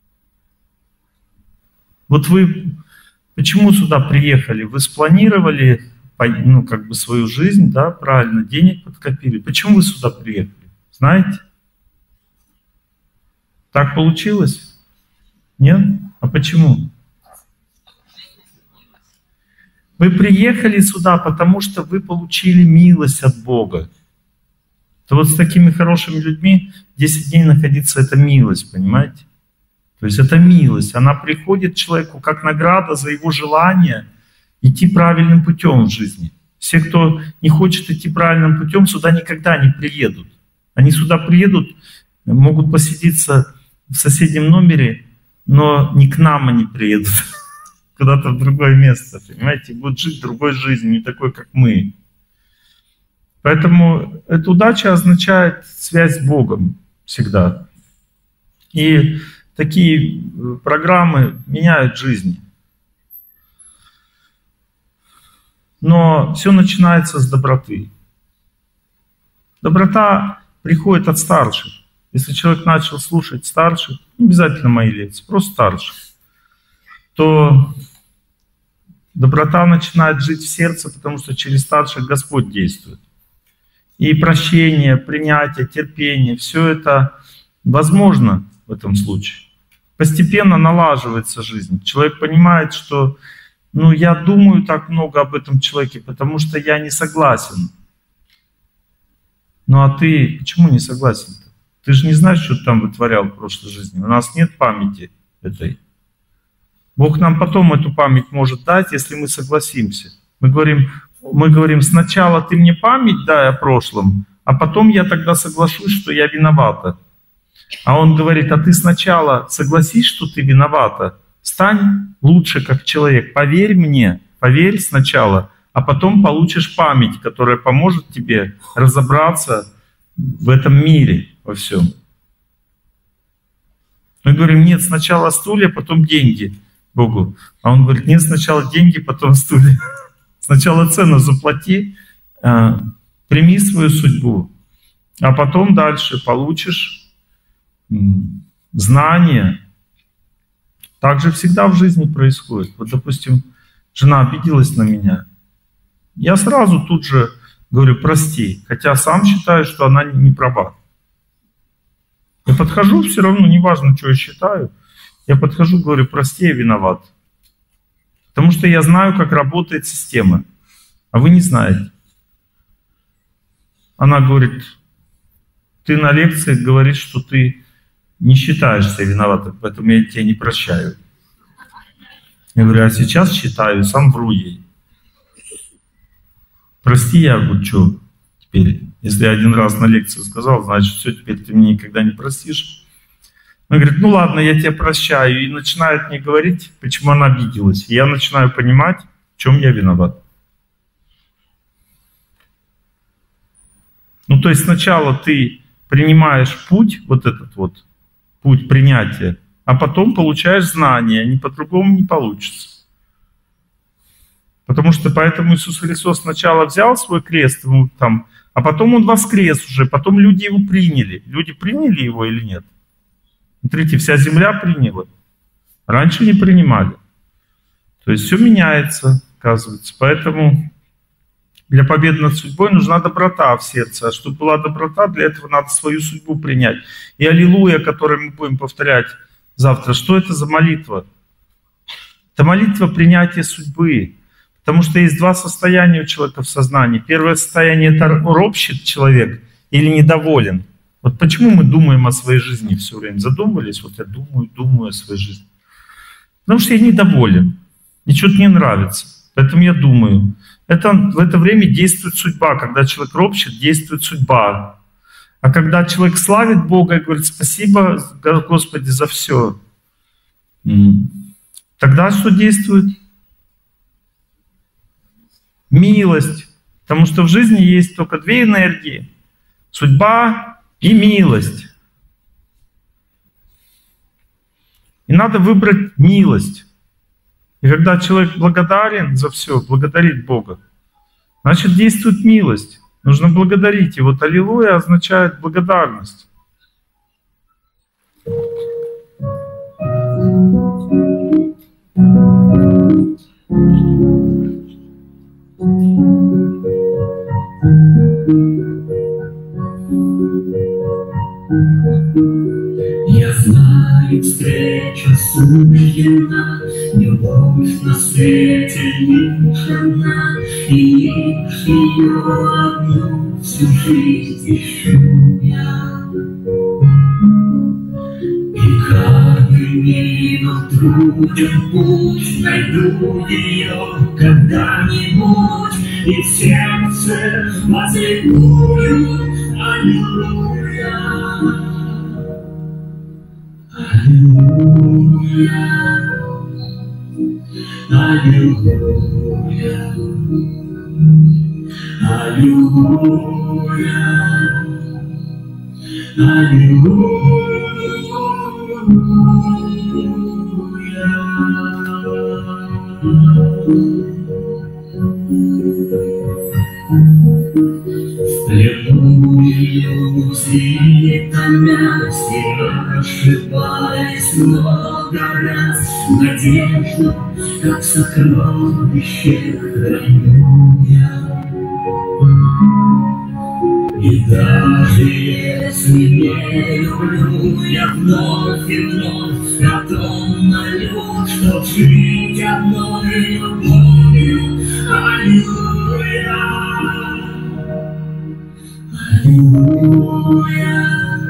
S1: Вот вы почему сюда приехали? Вы спланировали, ну, как бы свою жизнь, да, правильно, денег подкопили. Почему вы сюда приехали? Знаете? Так получилось? Нет? А почему? Вы приехали сюда, потому что вы получили милость от Бога. То вот с такими хорошими людьми десять дней находиться — это милость, понимаете? То есть это милость. Она приходит человеку как награда за его желание идти правильным путем в жизни. Все, кто не хочет идти правильным путем, сюда никогда не приедут. Они сюда приедут, могут посидеться в соседнем номере, но не к нам они приедут. Куда-то в другое место, понимаете, будут жить другой жизнью, не такой, как мы. Поэтому эта удача означает связь с Богом всегда. И такие программы меняют жизни. Но все начинается с доброты. Доброта приходит от старших. Если человек начал слушать старших, не обязательно мои лекции, просто старших, то доброта начинает жить в сердце, потому что через старших Господь действует. И прощение, принятие, терпение, все это возможно в этом случае. Постепенно налаживается жизнь. Человек понимает, что ну, я думаю так много об этом человеке, потому что я не согласен. Ну а ты почему не согласен-то? Ты же не знаешь, что ты там вытворял в прошлой жизни. У нас нет памяти этой. Бог нам потом эту память может дать, если мы согласимся. Мы говорим, мы говорим, сначала ты мне память дай о прошлом, а потом я тогда соглашусь, что я виновата. А он говорит, а ты сначала согласись, что ты виновата, стань лучше как человек, поверь мне, поверь сначала, а потом получишь память, которая поможет тебе разобраться в этом мире, во всем. Мы говорим, нет, сначала стулья, потом деньги Богу. А он говорит, нет, сначала деньги, потом стулья. Сначала цену заплати, прими свою судьбу, а потом дальше получишь знания. Так же всегда в жизни происходит. Вот, допустим, жена обиделась на меня. Я сразу тут же говорю, прости, хотя сам считаю, что она не права. Я подхожу, все равно, неважно, что я считаю, я подхожу, говорю, прости, я виноват. Потому что я знаю, как работает система, а вы не знаете. Она говорит, ты на лекции говоришь, что ты не считаешь себя виноватым, поэтому я тебя не прощаю. Я говорю, а сейчас считаю, сам вру ей. Прости, я говорю, что теперь? Если я один раз на лекции сказал, значит, все, теперь ты меня никогда не простишь. Она говорит, ну ладно, я тебя прощаю. И начинает мне говорить, почему она обиделась. И я начинаю понимать, в чем я виноват. Ну, то есть сначала ты принимаешь путь, вот этот вот, путь принятия, а потом получаешь знания, не по-другому не получится. Потому что поэтому Иисус Христос сначала взял свой крест, ему, там, а потом Он воскрес уже, потом люди Его приняли. Люди приняли Его или нет? Смотрите, вся земля приняла. Раньше не принимали. То есть все меняется, оказывается. Поэтому для победы над судьбой нужна доброта в сердце. А чтобы была доброта, для этого надо свою судьбу принять. И аллилуйя, который мы будем повторять завтра, что это за молитва? Это молитва принятия судьбы. Потому что есть два состояния у человека в сознании. Первое состояние — это ропщет человек или недоволен. Вот почему мы думаем о своей жизни все время? Задумывались? Вот я думаю, думаю о своей жизни. Потому что я недоволен. Мне что-то не нравится. Поэтому я думаю. Это, в это время действует судьба. Когда человек ропщет, действует судьба. А когда человек славит Бога и говорит, спасибо, Господи, за все. Тогда что действует? Милость. Потому что в жизни есть только две энергии. Судьба и милость. И надо выбрать милость. И когда человек благодарен за все, благодарит Бога, значит действует милость. Нужно благодарить. И вот аллилуйя означает благодарность.
S8: Я знаю, встреча суждена, любовь на свете лишь одна, и лишь ее одну всю жизнь ищу я. И как бы ни был труден путь, найду ее когда-нибудь, и в сердце возликую аллилуйя. Аллилуйя, аллилуйя, аллилуйя, в плену иллюзий томясь и ошибаясь много раз, надежду, как сокровище, храню я. И даже если не люблю, я вновь и вновь о том молю, чтоб жить одной любовью. Аллилуйя, аллилуйя,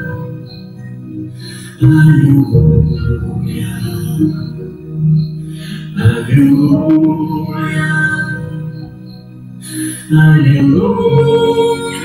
S8: аллилуйя, аллилуйя, аллилуйя.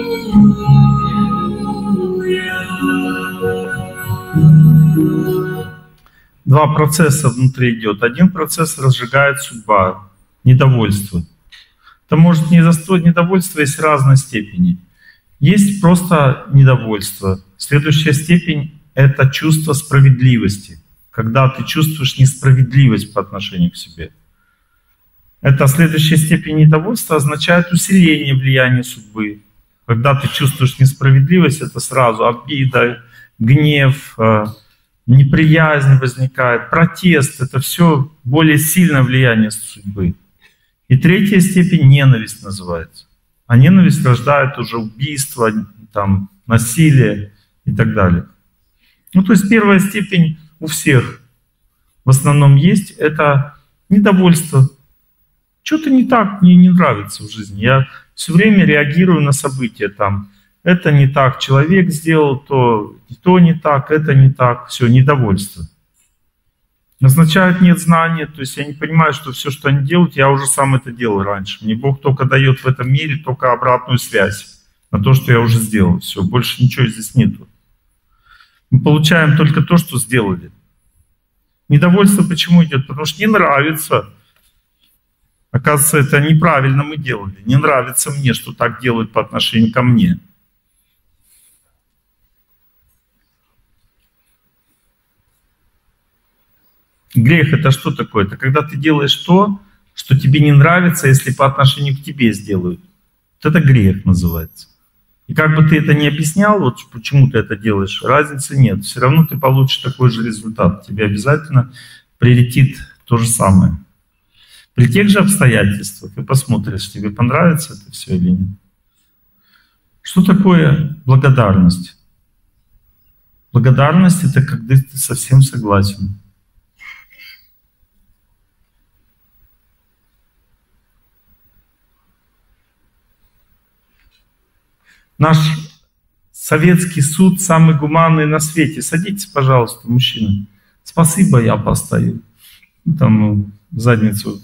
S1: Два процесса внутри идет. Один процесс разжигает судьба, недовольство. Это может недовольство есть разной степени. Есть просто недовольство. Следующая степень — это чувство справедливости. Когда ты чувствуешь несправедливость по отношению к себе. Это следующая степень недовольства означает усиление влияния судьбы. Когда ты чувствуешь несправедливость, это сразу обида, гнев, неприязнь возникает, протест. Это все более сильное влияние судьбы. И третья степень — ненависть называется. А ненависть рождает уже убийство, там, насилие и так далее. Ну, то есть первая степень у всех в основном есть — это недовольство. Что-то не так, мне не нравится в жизни. Я все время реагирую на события. Там, это не так, человек сделал то, то не так, это не так. Все, недовольство. Означает нет знания, то есть я не понимаю, что все, что они делают, я уже сам это делал раньше. Мне Бог только дает в этом мире только обратную связь на то, что я уже сделал. Все, больше ничего здесь нету. Мы получаем только то, что сделали. Недовольство почему идет? Потому что не нравится. Оказывается, это неправильно мы делали. Не нравится мне, что так делают по отношению ко мне. Грех — это что такое? Это когда ты делаешь то, что тебе не нравится, если по отношению к тебе сделают. Вот это грех называется. И как бы ты это ни объяснял, вот почему ты это делаешь, разницы нет. Все равно ты получишь такой же результат. Тебе обязательно прилетит то же самое. При тех же обстоятельствах ты посмотришь, тебе понравится это все или нет. Что такое благодарность? Благодарность — это когда ты совсем согласен. Наш советский суд самый гуманный на свете. Садитесь, пожалуйста, мужчина. Спасибо, я постою. Там в задницу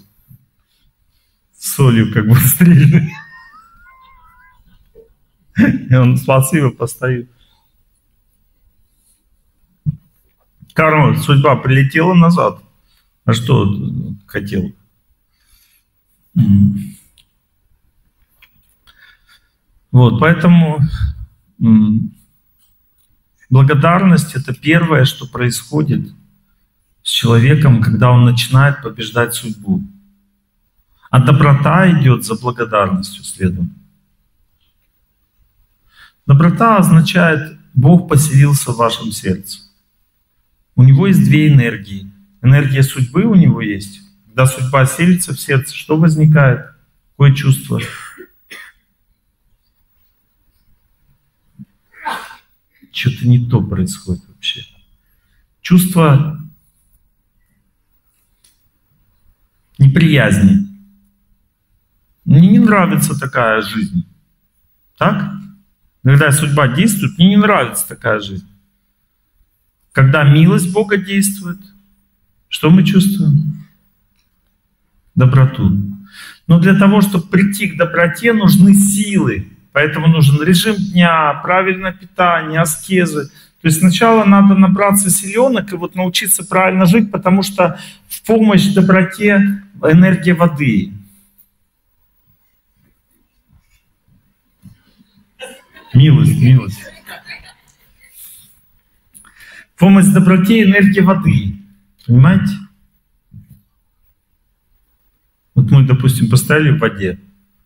S1: солью как бы стрельну. И он: спасибо, постою. Карма, судьба прилетела назад. А что хотел? Вот, поэтому благодарность — это первое, что происходит с человеком, когда он начинает побеждать судьбу. А доброта идет за благодарностью следом. Доброта означает, Бог поселился в вашем сердце. У него есть две энергии. Энергия судьбы у него есть. Когда судьба селится в сердце, что возникает? Какое чувство? Что-то не то происходит вообще. Чувство неприязни. Мне не нравится такая жизнь. Так? Когда судьба действует, мне не нравится такая жизнь. Когда милость Бога действует, что мы чувствуем? Доброту. Но для того, чтобы прийти к доброте, нужны силы. Поэтому нужен режим дня, правильное питание, аскезы. То есть сначала надо набраться силенок и вот научиться правильно жить, потому что в помощь доброте энергия воды. Милость, милость. Помощь доброте — энергия воды. Понимаете? Вот мы, допустим, поставили в воде.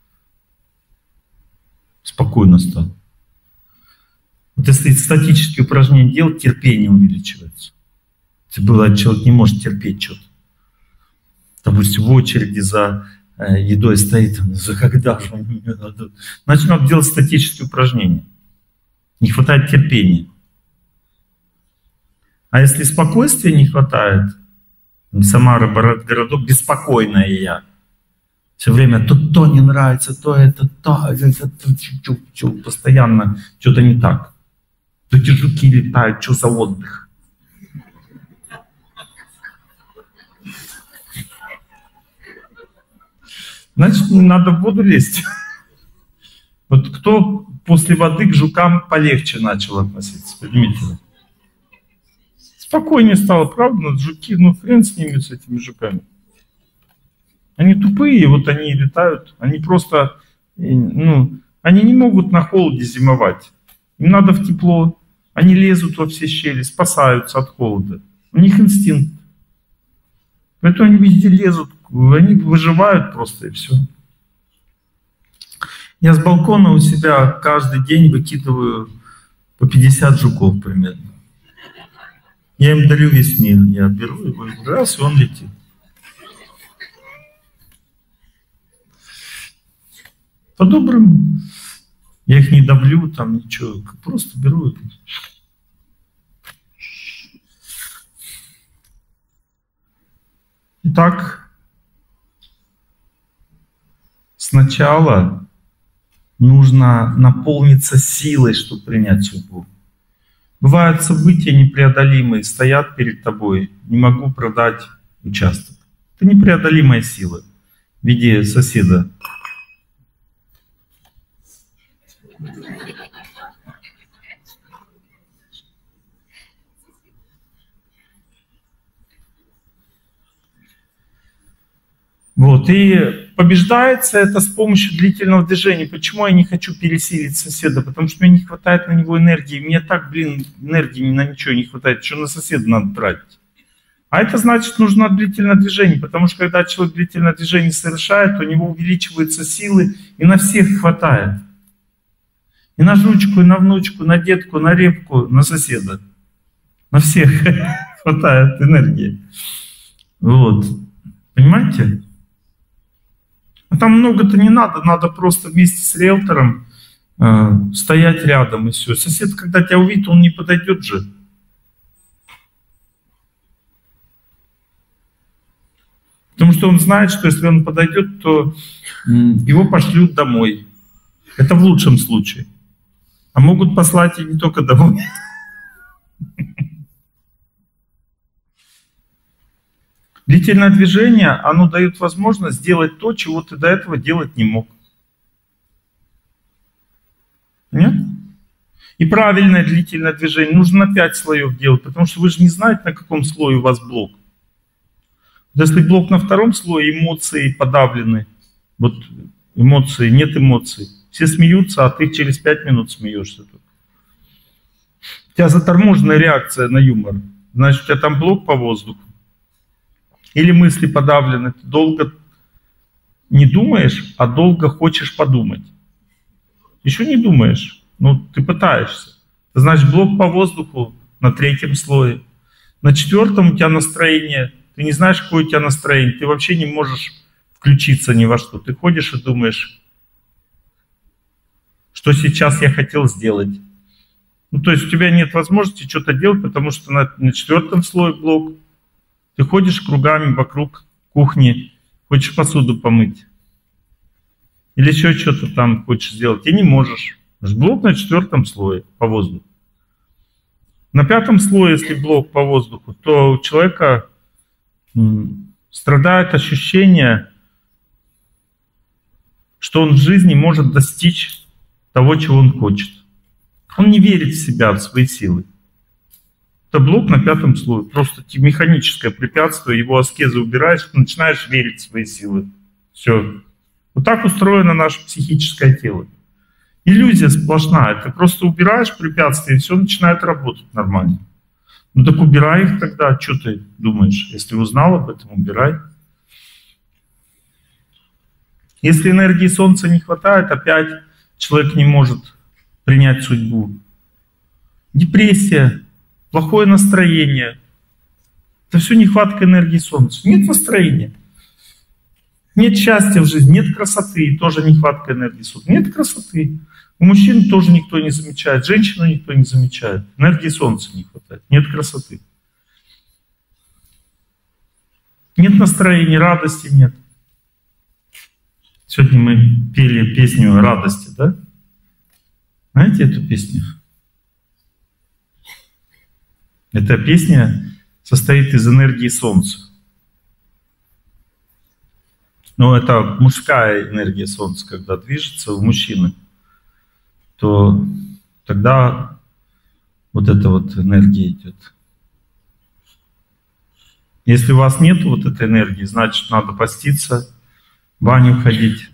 S1: Спокойно стало. Вот если статические упражнения делать, терпение увеличивается. Если было, человек не может терпеть что-то. Допустим, в очереди за э, едой стоит, за когда же они мне дадут. Значит, надо делать статические упражнения. Не хватает терпения. А если спокойствия не хватает, Самара, городок, беспокойная я. Все время то то не нравится, то это, то, это, то, чу, чу, постоянно что-то не так. То эти жуки летают, что за отдых? Значит, не надо в воду лезть. Вот кто после воды к жукам полегче начал относиться, поднимите. Спокойнее стало, правда? Но жуки, ну хрен с ними, с этими жуками. Они тупые, вот они летают, они просто, ну, они не могут на холоде зимовать. Им надо в тепло, они лезут во все щели, спасаются от холода. У них инстинкт. Поэтому они везде лезут, они выживают просто и все. Я с балкона у себя каждый день выкидываю по пятьдесят жуков примерно. Я им дарю весь мир, я беру его, раз, и он летит. По-доброму. Я их не давлю, там ничего. Просто беру их. Итак, сначала нужно наполниться силой, чтобы принять судьбу. Бывают события непреодолимые, стоят перед тобой, не могу продать участок. Это непреодолимая сила в виде соседа. Вот, и побеждается это с помощью длительного движения. Почему я не хочу пересилить соседа? Потому что мне не хватает на него энергии. Мне так, блин, энергии на ничего не хватает. Что на соседа надо тратить? А это значит, нужно длительное движение. Потому что когда человек длительное движение совершает, у него увеличиваются силы, и на всех хватает. И на жучку, и на внучку, на детку, на репку, на соседа. На всех хватает энергии. Вот. Понимаете? А там много-то не надо. Надо просто вместе с риэлтором э, стоять рядом, и все. Сосед, когда тебя увидит, он не подойдет же. Потому что он знает, что если он подойдет, то э, его пошлют домой. Это в лучшем случае. А могут послать и не только домой. Длительное движение, оно дает возможность сделать то, чего ты до этого делать не мог. Нет? И правильное длительное движение нужно на пять слоев делать, потому что вы же не знаете, на каком слое у вас блок. Если блок на втором слое, эмоции подавлены. Вот эмоции, нет эмоций. Все смеются, а ты через пять минут смеешься. У тебя заторможенная реакция на юмор. Значит, у тебя там блок по воздуху. Или мысли подавлены. Ты долго не думаешь, а долго хочешь подумать. Еще не думаешь. Ну, ты пытаешься. Значит, блок по воздуху на третьем слое. На четвертом у тебя настроение. Ты не знаешь, какое у тебя настроение. Ты вообще не можешь включиться ни во что. Ты ходишь и думаешь, что сейчас я хотел сделать. Ну, то есть у тебя нет возможности что-то делать, потому что на, на четвертом слое блок. Ты ходишь кругами вокруг кухни, хочешь посуду помыть. Или еще что-то там хочешь сделать. И не можешь. Блок на четвертом слое по воздуху. На пятом слое, если блок по воздуху, то у человека страдает ощущение, что он в жизни может достичь того, чего он хочет. Он не верит в себя, в свои силы. Это блок на пятом слое. Просто механическое препятствие, его аскезы убираешь, начинаешь верить в свои силы. Все. Вот так устроено наше психическое тело. Иллюзия сплошная. Ты просто убираешь препятствия, и все начинает работать нормально. Ну так убирай их тогда. Что ты думаешь? Если узнал об этом, убирай. Если энергии Солнца не хватает, опять человек не может принять судьбу. Депрессия, плохое настроение. Это все нехватка энергии Солнца. Нет настроения. Нет счастья в жизни, нет красоты, тоже нехватка энергии Солнца. Нет красоты. У мужчин тоже никто не замечает, женщину никто не замечает. Энергии Солнца не хватает, нет красоты. Нет настроения, радости нет. Сегодня мы пели песню о радости, да? Знаете эту песню? Эта песня состоит из энергии Солнца. Но это мужская энергия Солнца, когда движется у мужчины, то тогда вот эта вот энергия идет. Если у вас нет вот этой энергии, значит, надо поститься, в баню ходить.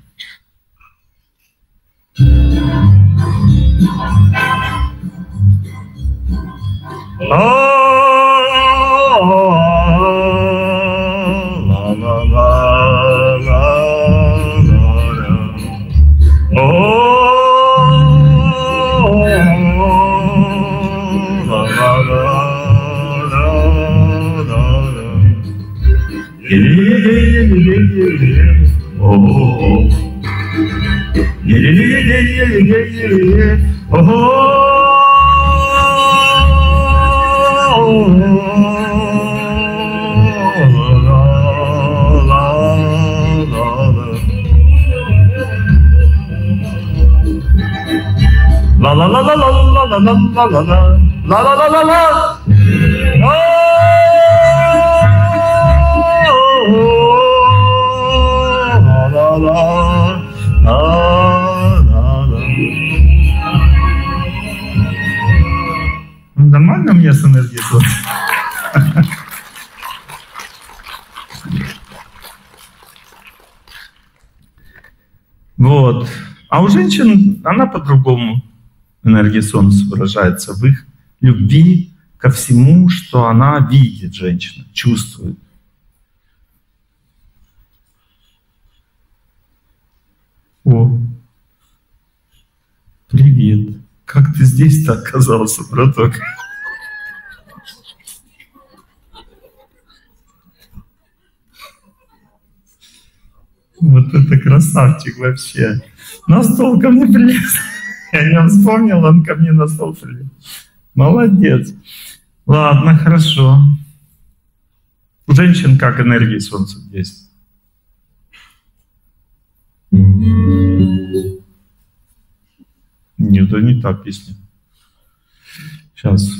S1: La la la la la la la la la la la la la la la. Нормально мне с энергией Солнца? Вот. А у женщин она по-другому. Энергия Солнца выражается в их любви ко всему, что она видит, женщина, чувствует. О, привет. Как ты здесь-то оказался, браток? Вот это красавчик вообще. На стол ко мне прилез. Я о нем вспомнил, он ко мне на стол прилез. Молодец. Ладно, хорошо. У женщин как энергия Солнца действует? Нет, это не та песня. Сейчас.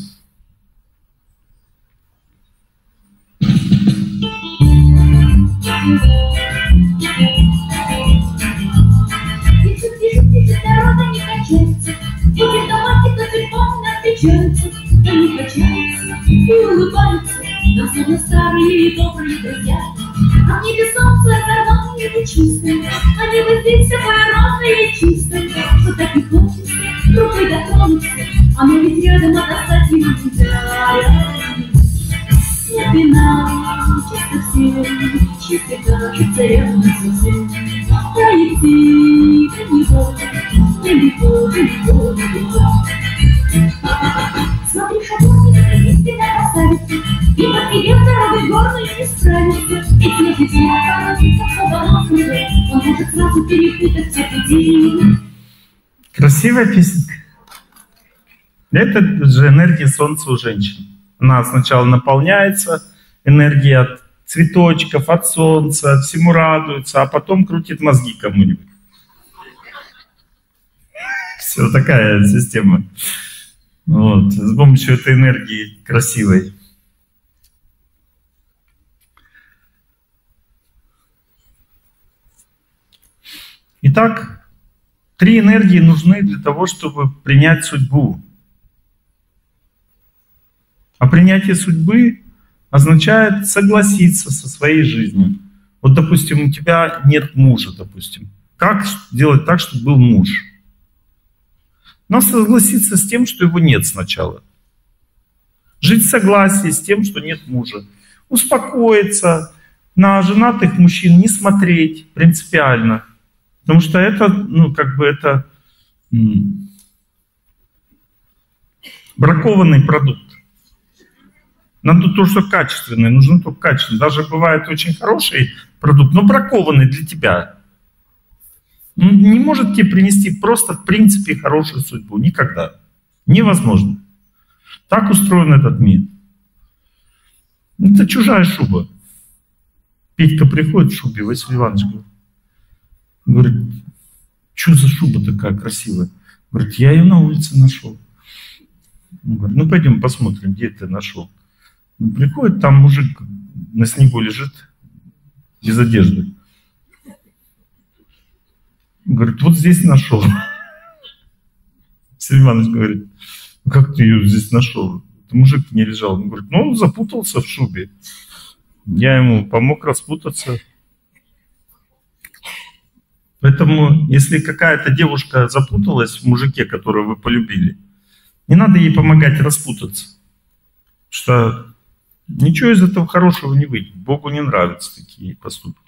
S8: Будет доматика, телефон отвечается, они качаются и улыбаются, нам словно старые добрые друзья. А в небе солнце гармония нечистая, а небо здесь всякое ровное и чистое, что так и хочется рукой дотронуться, оно ведь рядом, а достать его нельзя. Нет вина, чисто все, чисто кажется рядом совсем. Пройти далеко, далеко, далеко, далеко. Смотри, шагнет, истинно поставится, и под тебе дорогой горную не справится. И если тебя остановится, поворотливо, он может сразу перепутать все пути.
S1: Красивая песенка. Это же энергия солнца у женщин. Она сначала наполняется энергией от цветочков, от солнца, всему радуется, а потом крутит мозги кому-нибудь. Все, такая система. Вот, с помощью этой энергии красивой. Итак, три энергии нужны для того, чтобы принять судьбу. А принятие судьбы означает согласиться со своей жизнью. Вот, допустим, у тебя нет мужа, допустим. Как сделать так, чтобы был муж? Надо согласиться с тем, что его нет сначала. Жить в согласии с тем, что нет мужа. Успокоиться, на женатых мужчин не смотреть принципиально. Потому что это, ну, как бы это м- бракованный продукт. Надо то, что качественное, нужно только качественное. Даже бывает очень хороший продукт, но бракованный для тебя. Не может тебе принести просто в принципе хорошую судьбу. Никогда. Невозможно. Так устроен этот мир. Это чужая шуба. Петька приходит в шубе, Василий Иванович говорит, что за шуба такая красивая? Говорит, я ее на улице нашел. Он говорит, ну пойдем посмотрим, где ты нашел. Он приходит, там мужик на снегу лежит без одежды. Говорит, вот здесь нашел. Василий Иванович говорит, как ты ее здесь нашел? Это мужик не лежал. Он говорит, ну он запутался в шубе. Я ему помог распутаться. Поэтому, если какая-то девушка запуталась в мужике, которого вы полюбили, не надо ей помогать распутаться. Потому что ничего из этого хорошего не выйдет. Богу не нравятся такие поступки.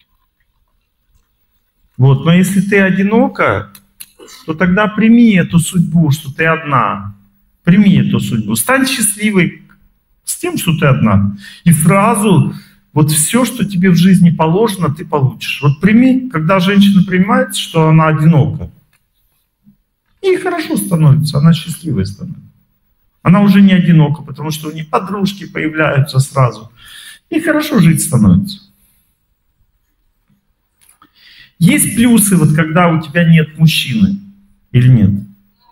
S1: Вот, но если ты одинока, то тогда прими эту судьбу, что ты одна. Прими эту судьбу. Стань счастливой с тем, что ты одна. И сразу вот все, что тебе в жизни положено, ты получишь. Вот прими, когда женщина принимает, что она одинока, ей хорошо становится, она счастливой становится. Она уже не одинока, потому что у нее подружки появляются сразу. И хорошо жить становится. Есть плюсы, вот когда у тебя нет мужчины или нет?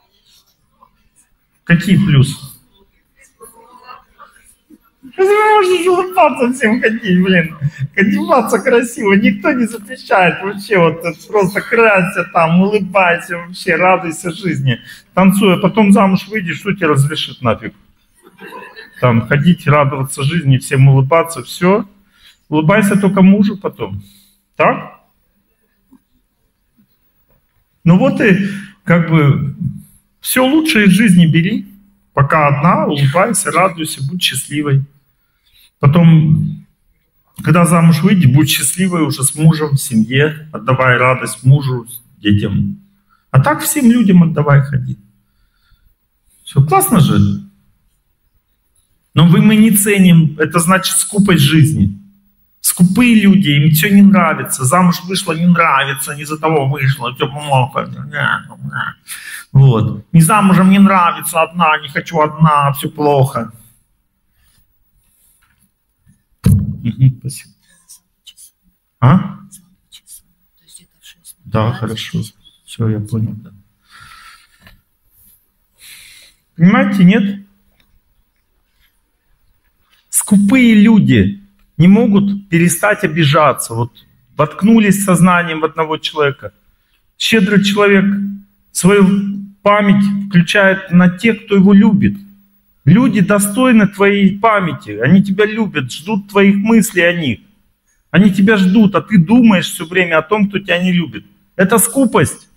S1: Какие плюсы? Ты можешь улыбаться всем ходить, блин. Одеваться красиво, никто не запрещает вообще. Вот просто красься там, улыбайся вообще, радуйся жизни. Танцуй, а потом замуж выйдешь, что тебе разрешит нафиг? Там ходить, радоваться жизни, всем улыбаться, все. Улыбайся только мужу потом. Так? Ну вот и как бы все лучшее из жизни бери. Пока одна, улыбайся, радуйся, будь счастливой. Потом, когда замуж выйди, будь счастливой уже с мужем, в семье. Отдавай радость мужу, детям. А так всем людям отдавай, ходи. Все, классно же. Но вы мы не ценим, это значит скупость жизни. Скупые люди, им все не нравится. Замуж вышла, не нравится, не за того вышла, все плохо. Вот. Не замужем, не нравится, одна, не хочу одна, все плохо. Угу, спасибо. А? Да, хорошо. Все, я понял. Да. Понимаете, нет? Скупые люди не могут перестать обижаться. Вот воткнулись сознанием в одного человека. Щедрый человек свою память включает на тех, кто его любит. Люди достойны твоей памяти. Они тебя любят, ждут твоих мыслей о них. Они тебя ждут, а ты думаешь все время о том, кто тебя не любит. Это скупость.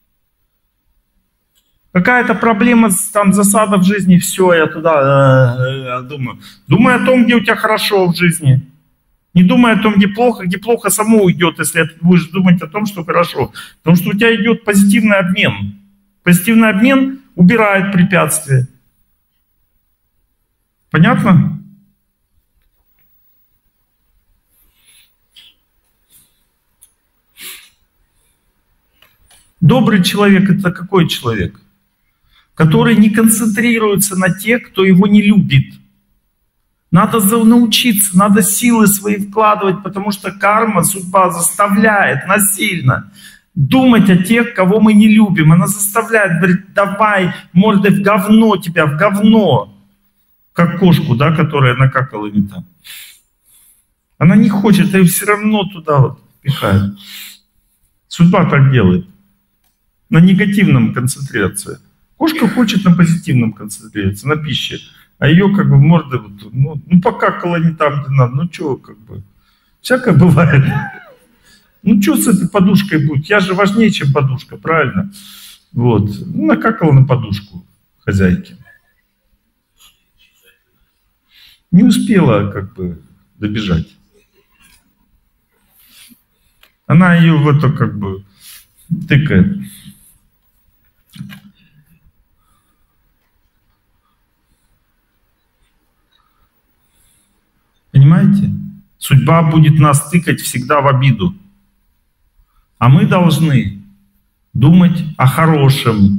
S1: Какая-то проблема, там, засада в жизни, все, я туда э, э, думаю. Думай о том, где у тебя хорошо в жизни. Не думай о том, где плохо, где плохо само уйдет, если ты будешь думать о том, что хорошо. Потому что у тебя идет позитивный обмен. Позитивный обмен убирает препятствия. Понятно? Добрый человек — это какой человек? Который не концентрируется на тех, кто его не любит. Надо научиться, надо силы свои вкладывать, потому что карма, судьба заставляет насильно думать о тех, кого мы не любим. Она заставляет, говорит, давай мордой в говно тебя, в говно. Как кошку, да, которая накакала не там. Она не хочет, а ее все равно туда вот пихает. Судьба так делает. На негативном концентрация. Кошка хочет на позитивном концентрироваться, на пище. А ее как бы морда, вот, ну, ну покакала не там, где надо. Ну что, как бы, всякое бывает. Ну что с этой подушкой будет? Я же важнее, чем подушка, правильно? Вот. Ну, накакала на подушку хозяйки. Не успела как бы добежать. Она ее в это как бы тыкает. Понимаете? Судьба будет нас тыкать всегда в обиду. А мы должны думать о хорошем.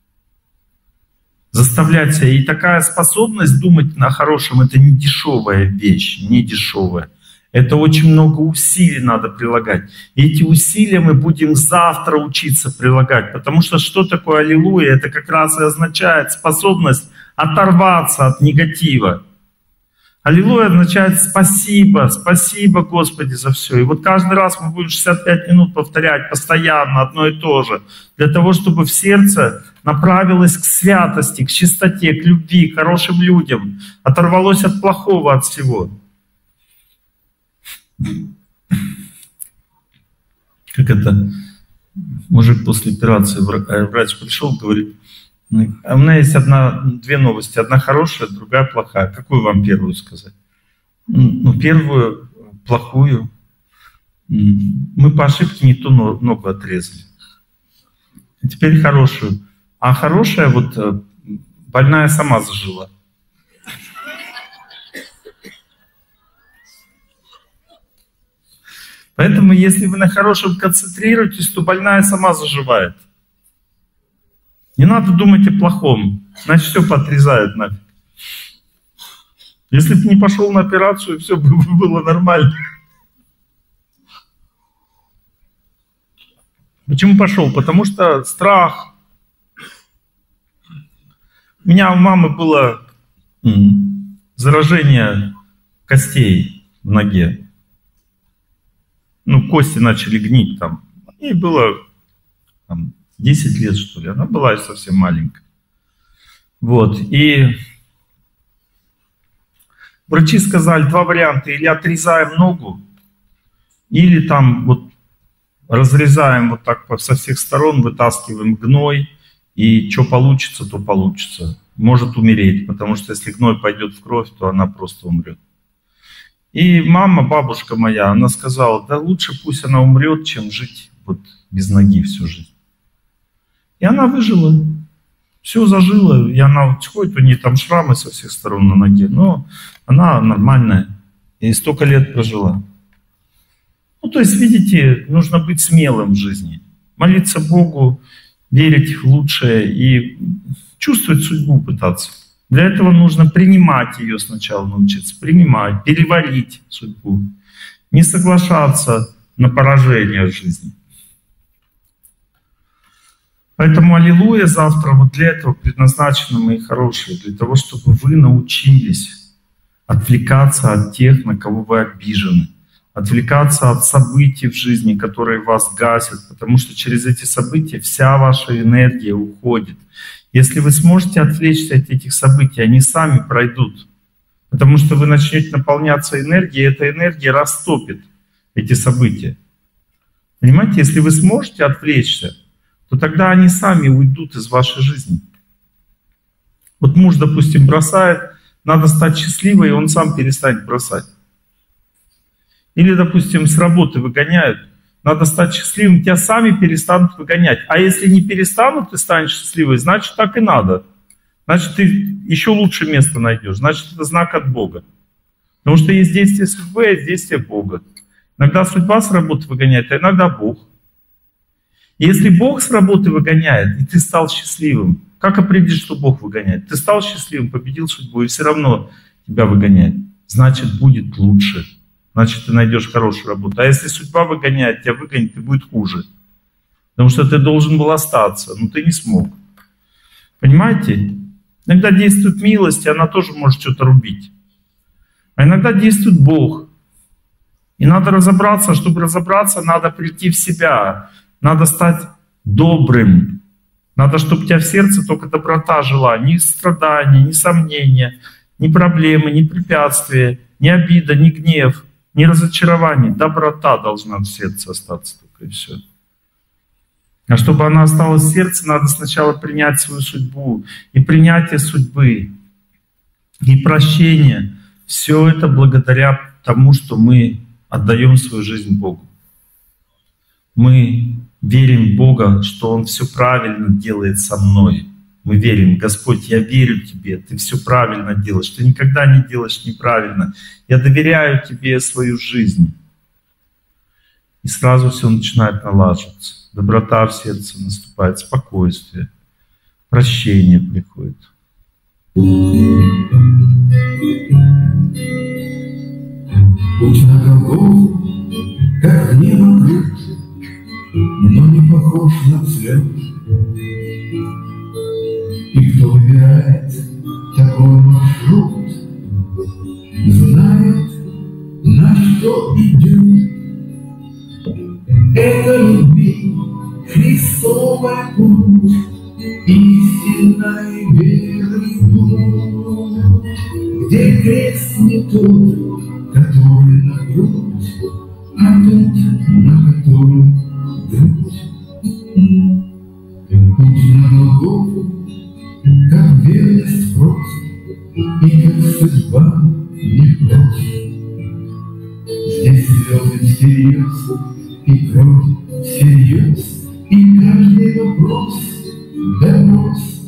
S1: Заставлять себя. И такая способность думать о хорошем — это не дешевая вещь, не дешевая. Это очень много усилий надо прилагать. И эти усилия мы будем завтра учиться прилагать. Потому что что такое аллилуйя? Это как раз и означает способность оторваться от негатива. Аллилуйя означает спасибо, спасибо, Господи, за все. И вот каждый раз мы будем шестьдесят пять минут повторять постоянно одно и то же, для того, чтобы в сердце направилось к святости, к чистоте, к любви, к хорошим людям, оторвалось от плохого, от всего. Как это? Мужик после операции, врач пришел, говорит: а у меня есть одна, две новости. Одна хорошая, другая плохая. Какую вам первую сказать? Ну, первую, плохую. Мы по ошибке не ту ногу отрезали. Теперь хорошую. А хорошая, вот, больная сама зажила. Поэтому, если вы на хорошем концентрируетесь, то больная сама заживает. Не надо думать о плохом, значит, все поотрезают нафиг. Если бы не пошел на операцию, все бы было нормально. Почему пошел? Потому что страх. У меня у мамы было заражение костей в ноге. Ну, кости начали гнить там. Ей было там десять лет, что ли. Она была совсем маленькая. Вот. И врачи сказали два варианта. Или отрезаем ногу, или там вот разрезаем вот так со всех сторон, вытаскиваем гной, и что получится, то получится. Может умереть, потому что если гной пойдет в кровь, то она просто умрет. И мама, бабушка моя, она сказала: да лучше пусть она умрет, чем жить вот без ноги всю жизнь. И она выжила, все зажило, и она ходит, у нее там шрамы со всех сторон на ноге, но она нормальная, и столько лет прожила. Ну, то есть, видите, нужно быть смелым в жизни, молиться Богу, верить в лучшее и чувствовать судьбу пытаться. Для этого нужно принимать ее сначала, научиться принимать, переварить судьбу, не соглашаться на поражение в жизни. Поэтому аллилуйя завтра вот для этого предназначено, мои хорошие, для того, чтобы вы научились отвлекаться от тех, на кого вы обижены, отвлекаться от событий в жизни, которые вас гасят, потому что через эти события вся ваша энергия уходит. Если вы сможете отвлечься от этих событий, они сами пройдут, потому что вы начнете наполняться энергией, и эта энергия растопит эти события. Понимаете, если вы сможете отвлечься, то тогда они сами уйдут из вашей жизни. Вот муж, допустим, бросает, надо стать счастливой, и он сам перестанет бросать. Или, допустим, с работы выгоняют, надо стать счастливым, тебя сами перестанут выгонять. А если не перестанут, ты станешь счастливой, значит, так и надо. Значит, ты еще лучше место найдешь. Значит, это знак от Бога. Потому что есть действие судьбы, а есть действие Бога. Иногда судьба с работы выгоняет, а иногда Бог. И если Бог с работы выгоняет, и ты стал счастливым, как определить, что Бог выгоняет? Ты стал счастливым, победил судьбу, и все равно тебя выгоняет. Значит, будет лучше. Значит, ты найдешь хорошую работу. А если судьба выгоняет, тебя выгонит, и будет хуже. Потому что ты должен был остаться, но ты не смог. Понимаете? Иногда действует милость, и она тоже может что-то рубить. А иногда действует Бог. И надо разобраться, чтобы разобраться, надо прийти в себя. Надо стать добрым. Надо, чтобы у тебя в сердце только доброта жила. Ни страдания, ни сомнения, ни проблемы, ни препятствия, ни обида, ни гнев, ни разочарование. Доброта должна в сердце остаться только, и все. А чтобы она осталась в сердце, надо сначала принять свою судьбу. И принятие судьбы, и прощение. Все это благодаря тому, что мы отдаем свою жизнь Богу. Мы верим в Бога, что Он все правильно делает со мной. Мы верим: Господь, я верю Тебе, Ты все правильно делаешь, Ты никогда не делаешь неправильно. Я доверяю Тебе свою жизнь. И сразу все начинает налаживаться. Доброта в сердце наступает, спокойствие, прощение приходит.
S4: Путь на Голгофу, как небо крыт, но не похож на цвет. И кто выбирает такой маршрут, знает, на что идет. Это любви Христовый путь, истинной веры путь, где крест не тот, который на грудь, а тот, на который грудь. Путь на Голгофу, как верность прост, и как судьба непрост. Здесь слезы всерьез, и кровь всерьез, и каждый вопрос допрос.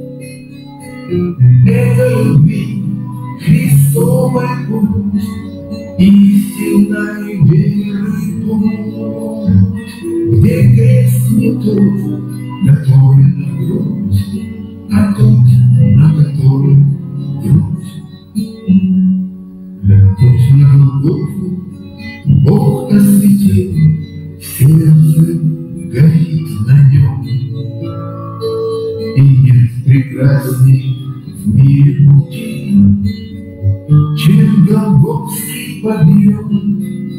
S4: Это любви Христовый путь, истинной веры путь, где крест не тот, который на грудь, а тот, на который грудь. Путь на Голгофу Бог осветил, сердце горит на нем. И нет прекрасней в мире пути, чем голгофский подъем.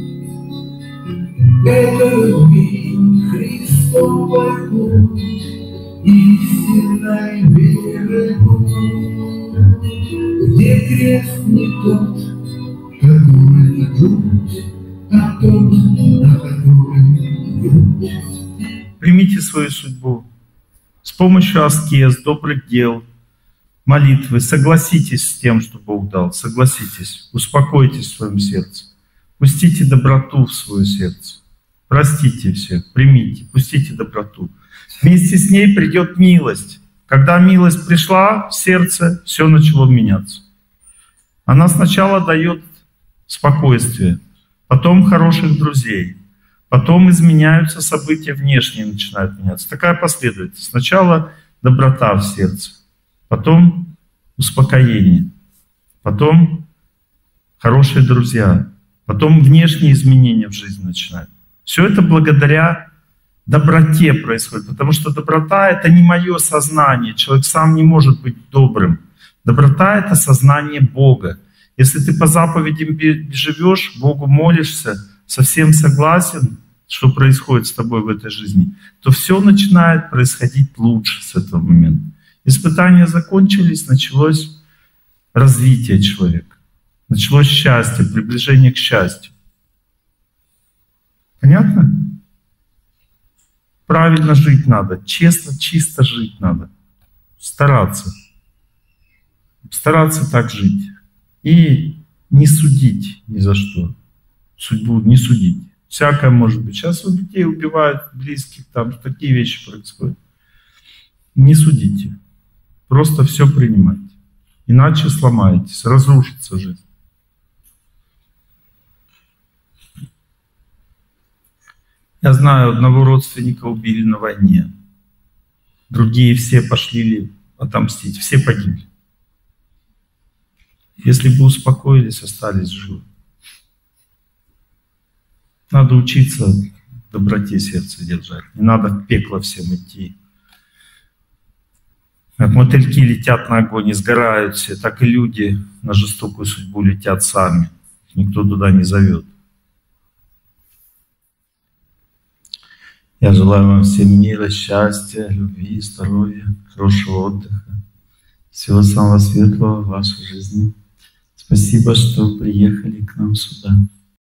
S4: Это любви Христовый путь, истинной веры путь, где крест не тот, который на грудь, а тот, на который грудь.
S1: Примите свою судьбу. С помощью аскез, добрых дел, молитвы согласитесь с тем, что Бог дал. Согласитесь, успокойтесь в своем сердце. Пустите доброту в свое сердце. Простите всех, примите, пустите доброту. Вместе с ней придет милость. Когда милость пришла в сердце, все начало меняться. Она сначала дает спокойствие, потом хороших друзей, потом изменяются события внешние, начинают меняться. Такая последовательность. Сначала доброта в сердце, потом успокоение, потом хорошие друзья, потом внешние изменения в жизни начинают. Все это благодаря доброте происходит, потому что доброта — это не мое сознание, человек сам не может быть добрым. Доброта — это сознание Бога. Если ты по заповедям живешь, Богу молишься, совсем согласен, что происходит с тобой в этой жизни, то все начинает происходить лучше с этого момента. Испытания закончились, началось развитие человека, началось счастье, приближение к счастью. Понятно? Правильно жить надо, честно, чисто жить надо. Стараться. Стараться так жить. И не судить ни за что. Судьбу не судить. Всякое может быть. Сейчас у людей убивают близких, там такие вещи происходят. Не судите. Просто все принимайте. Иначе сломаетесь, разрушится жизнь. Я знаю, одного родственника убили на войне. Другие все пошли отомстить. Все погибли. Если бы успокоились, остались живы. Надо учиться доброте сердца держать. Не надо в пекло всем идти. Как мотыльки летят на огонь и сгорают все, так и люди на жестокую судьбу летят сами. Никто туда не зовет. Я желаю вам всем мира, счастья, любви, здоровья, хорошего отдыха. Всего самого светлого в вашей жизни. Спасибо, что приехали к нам сюда.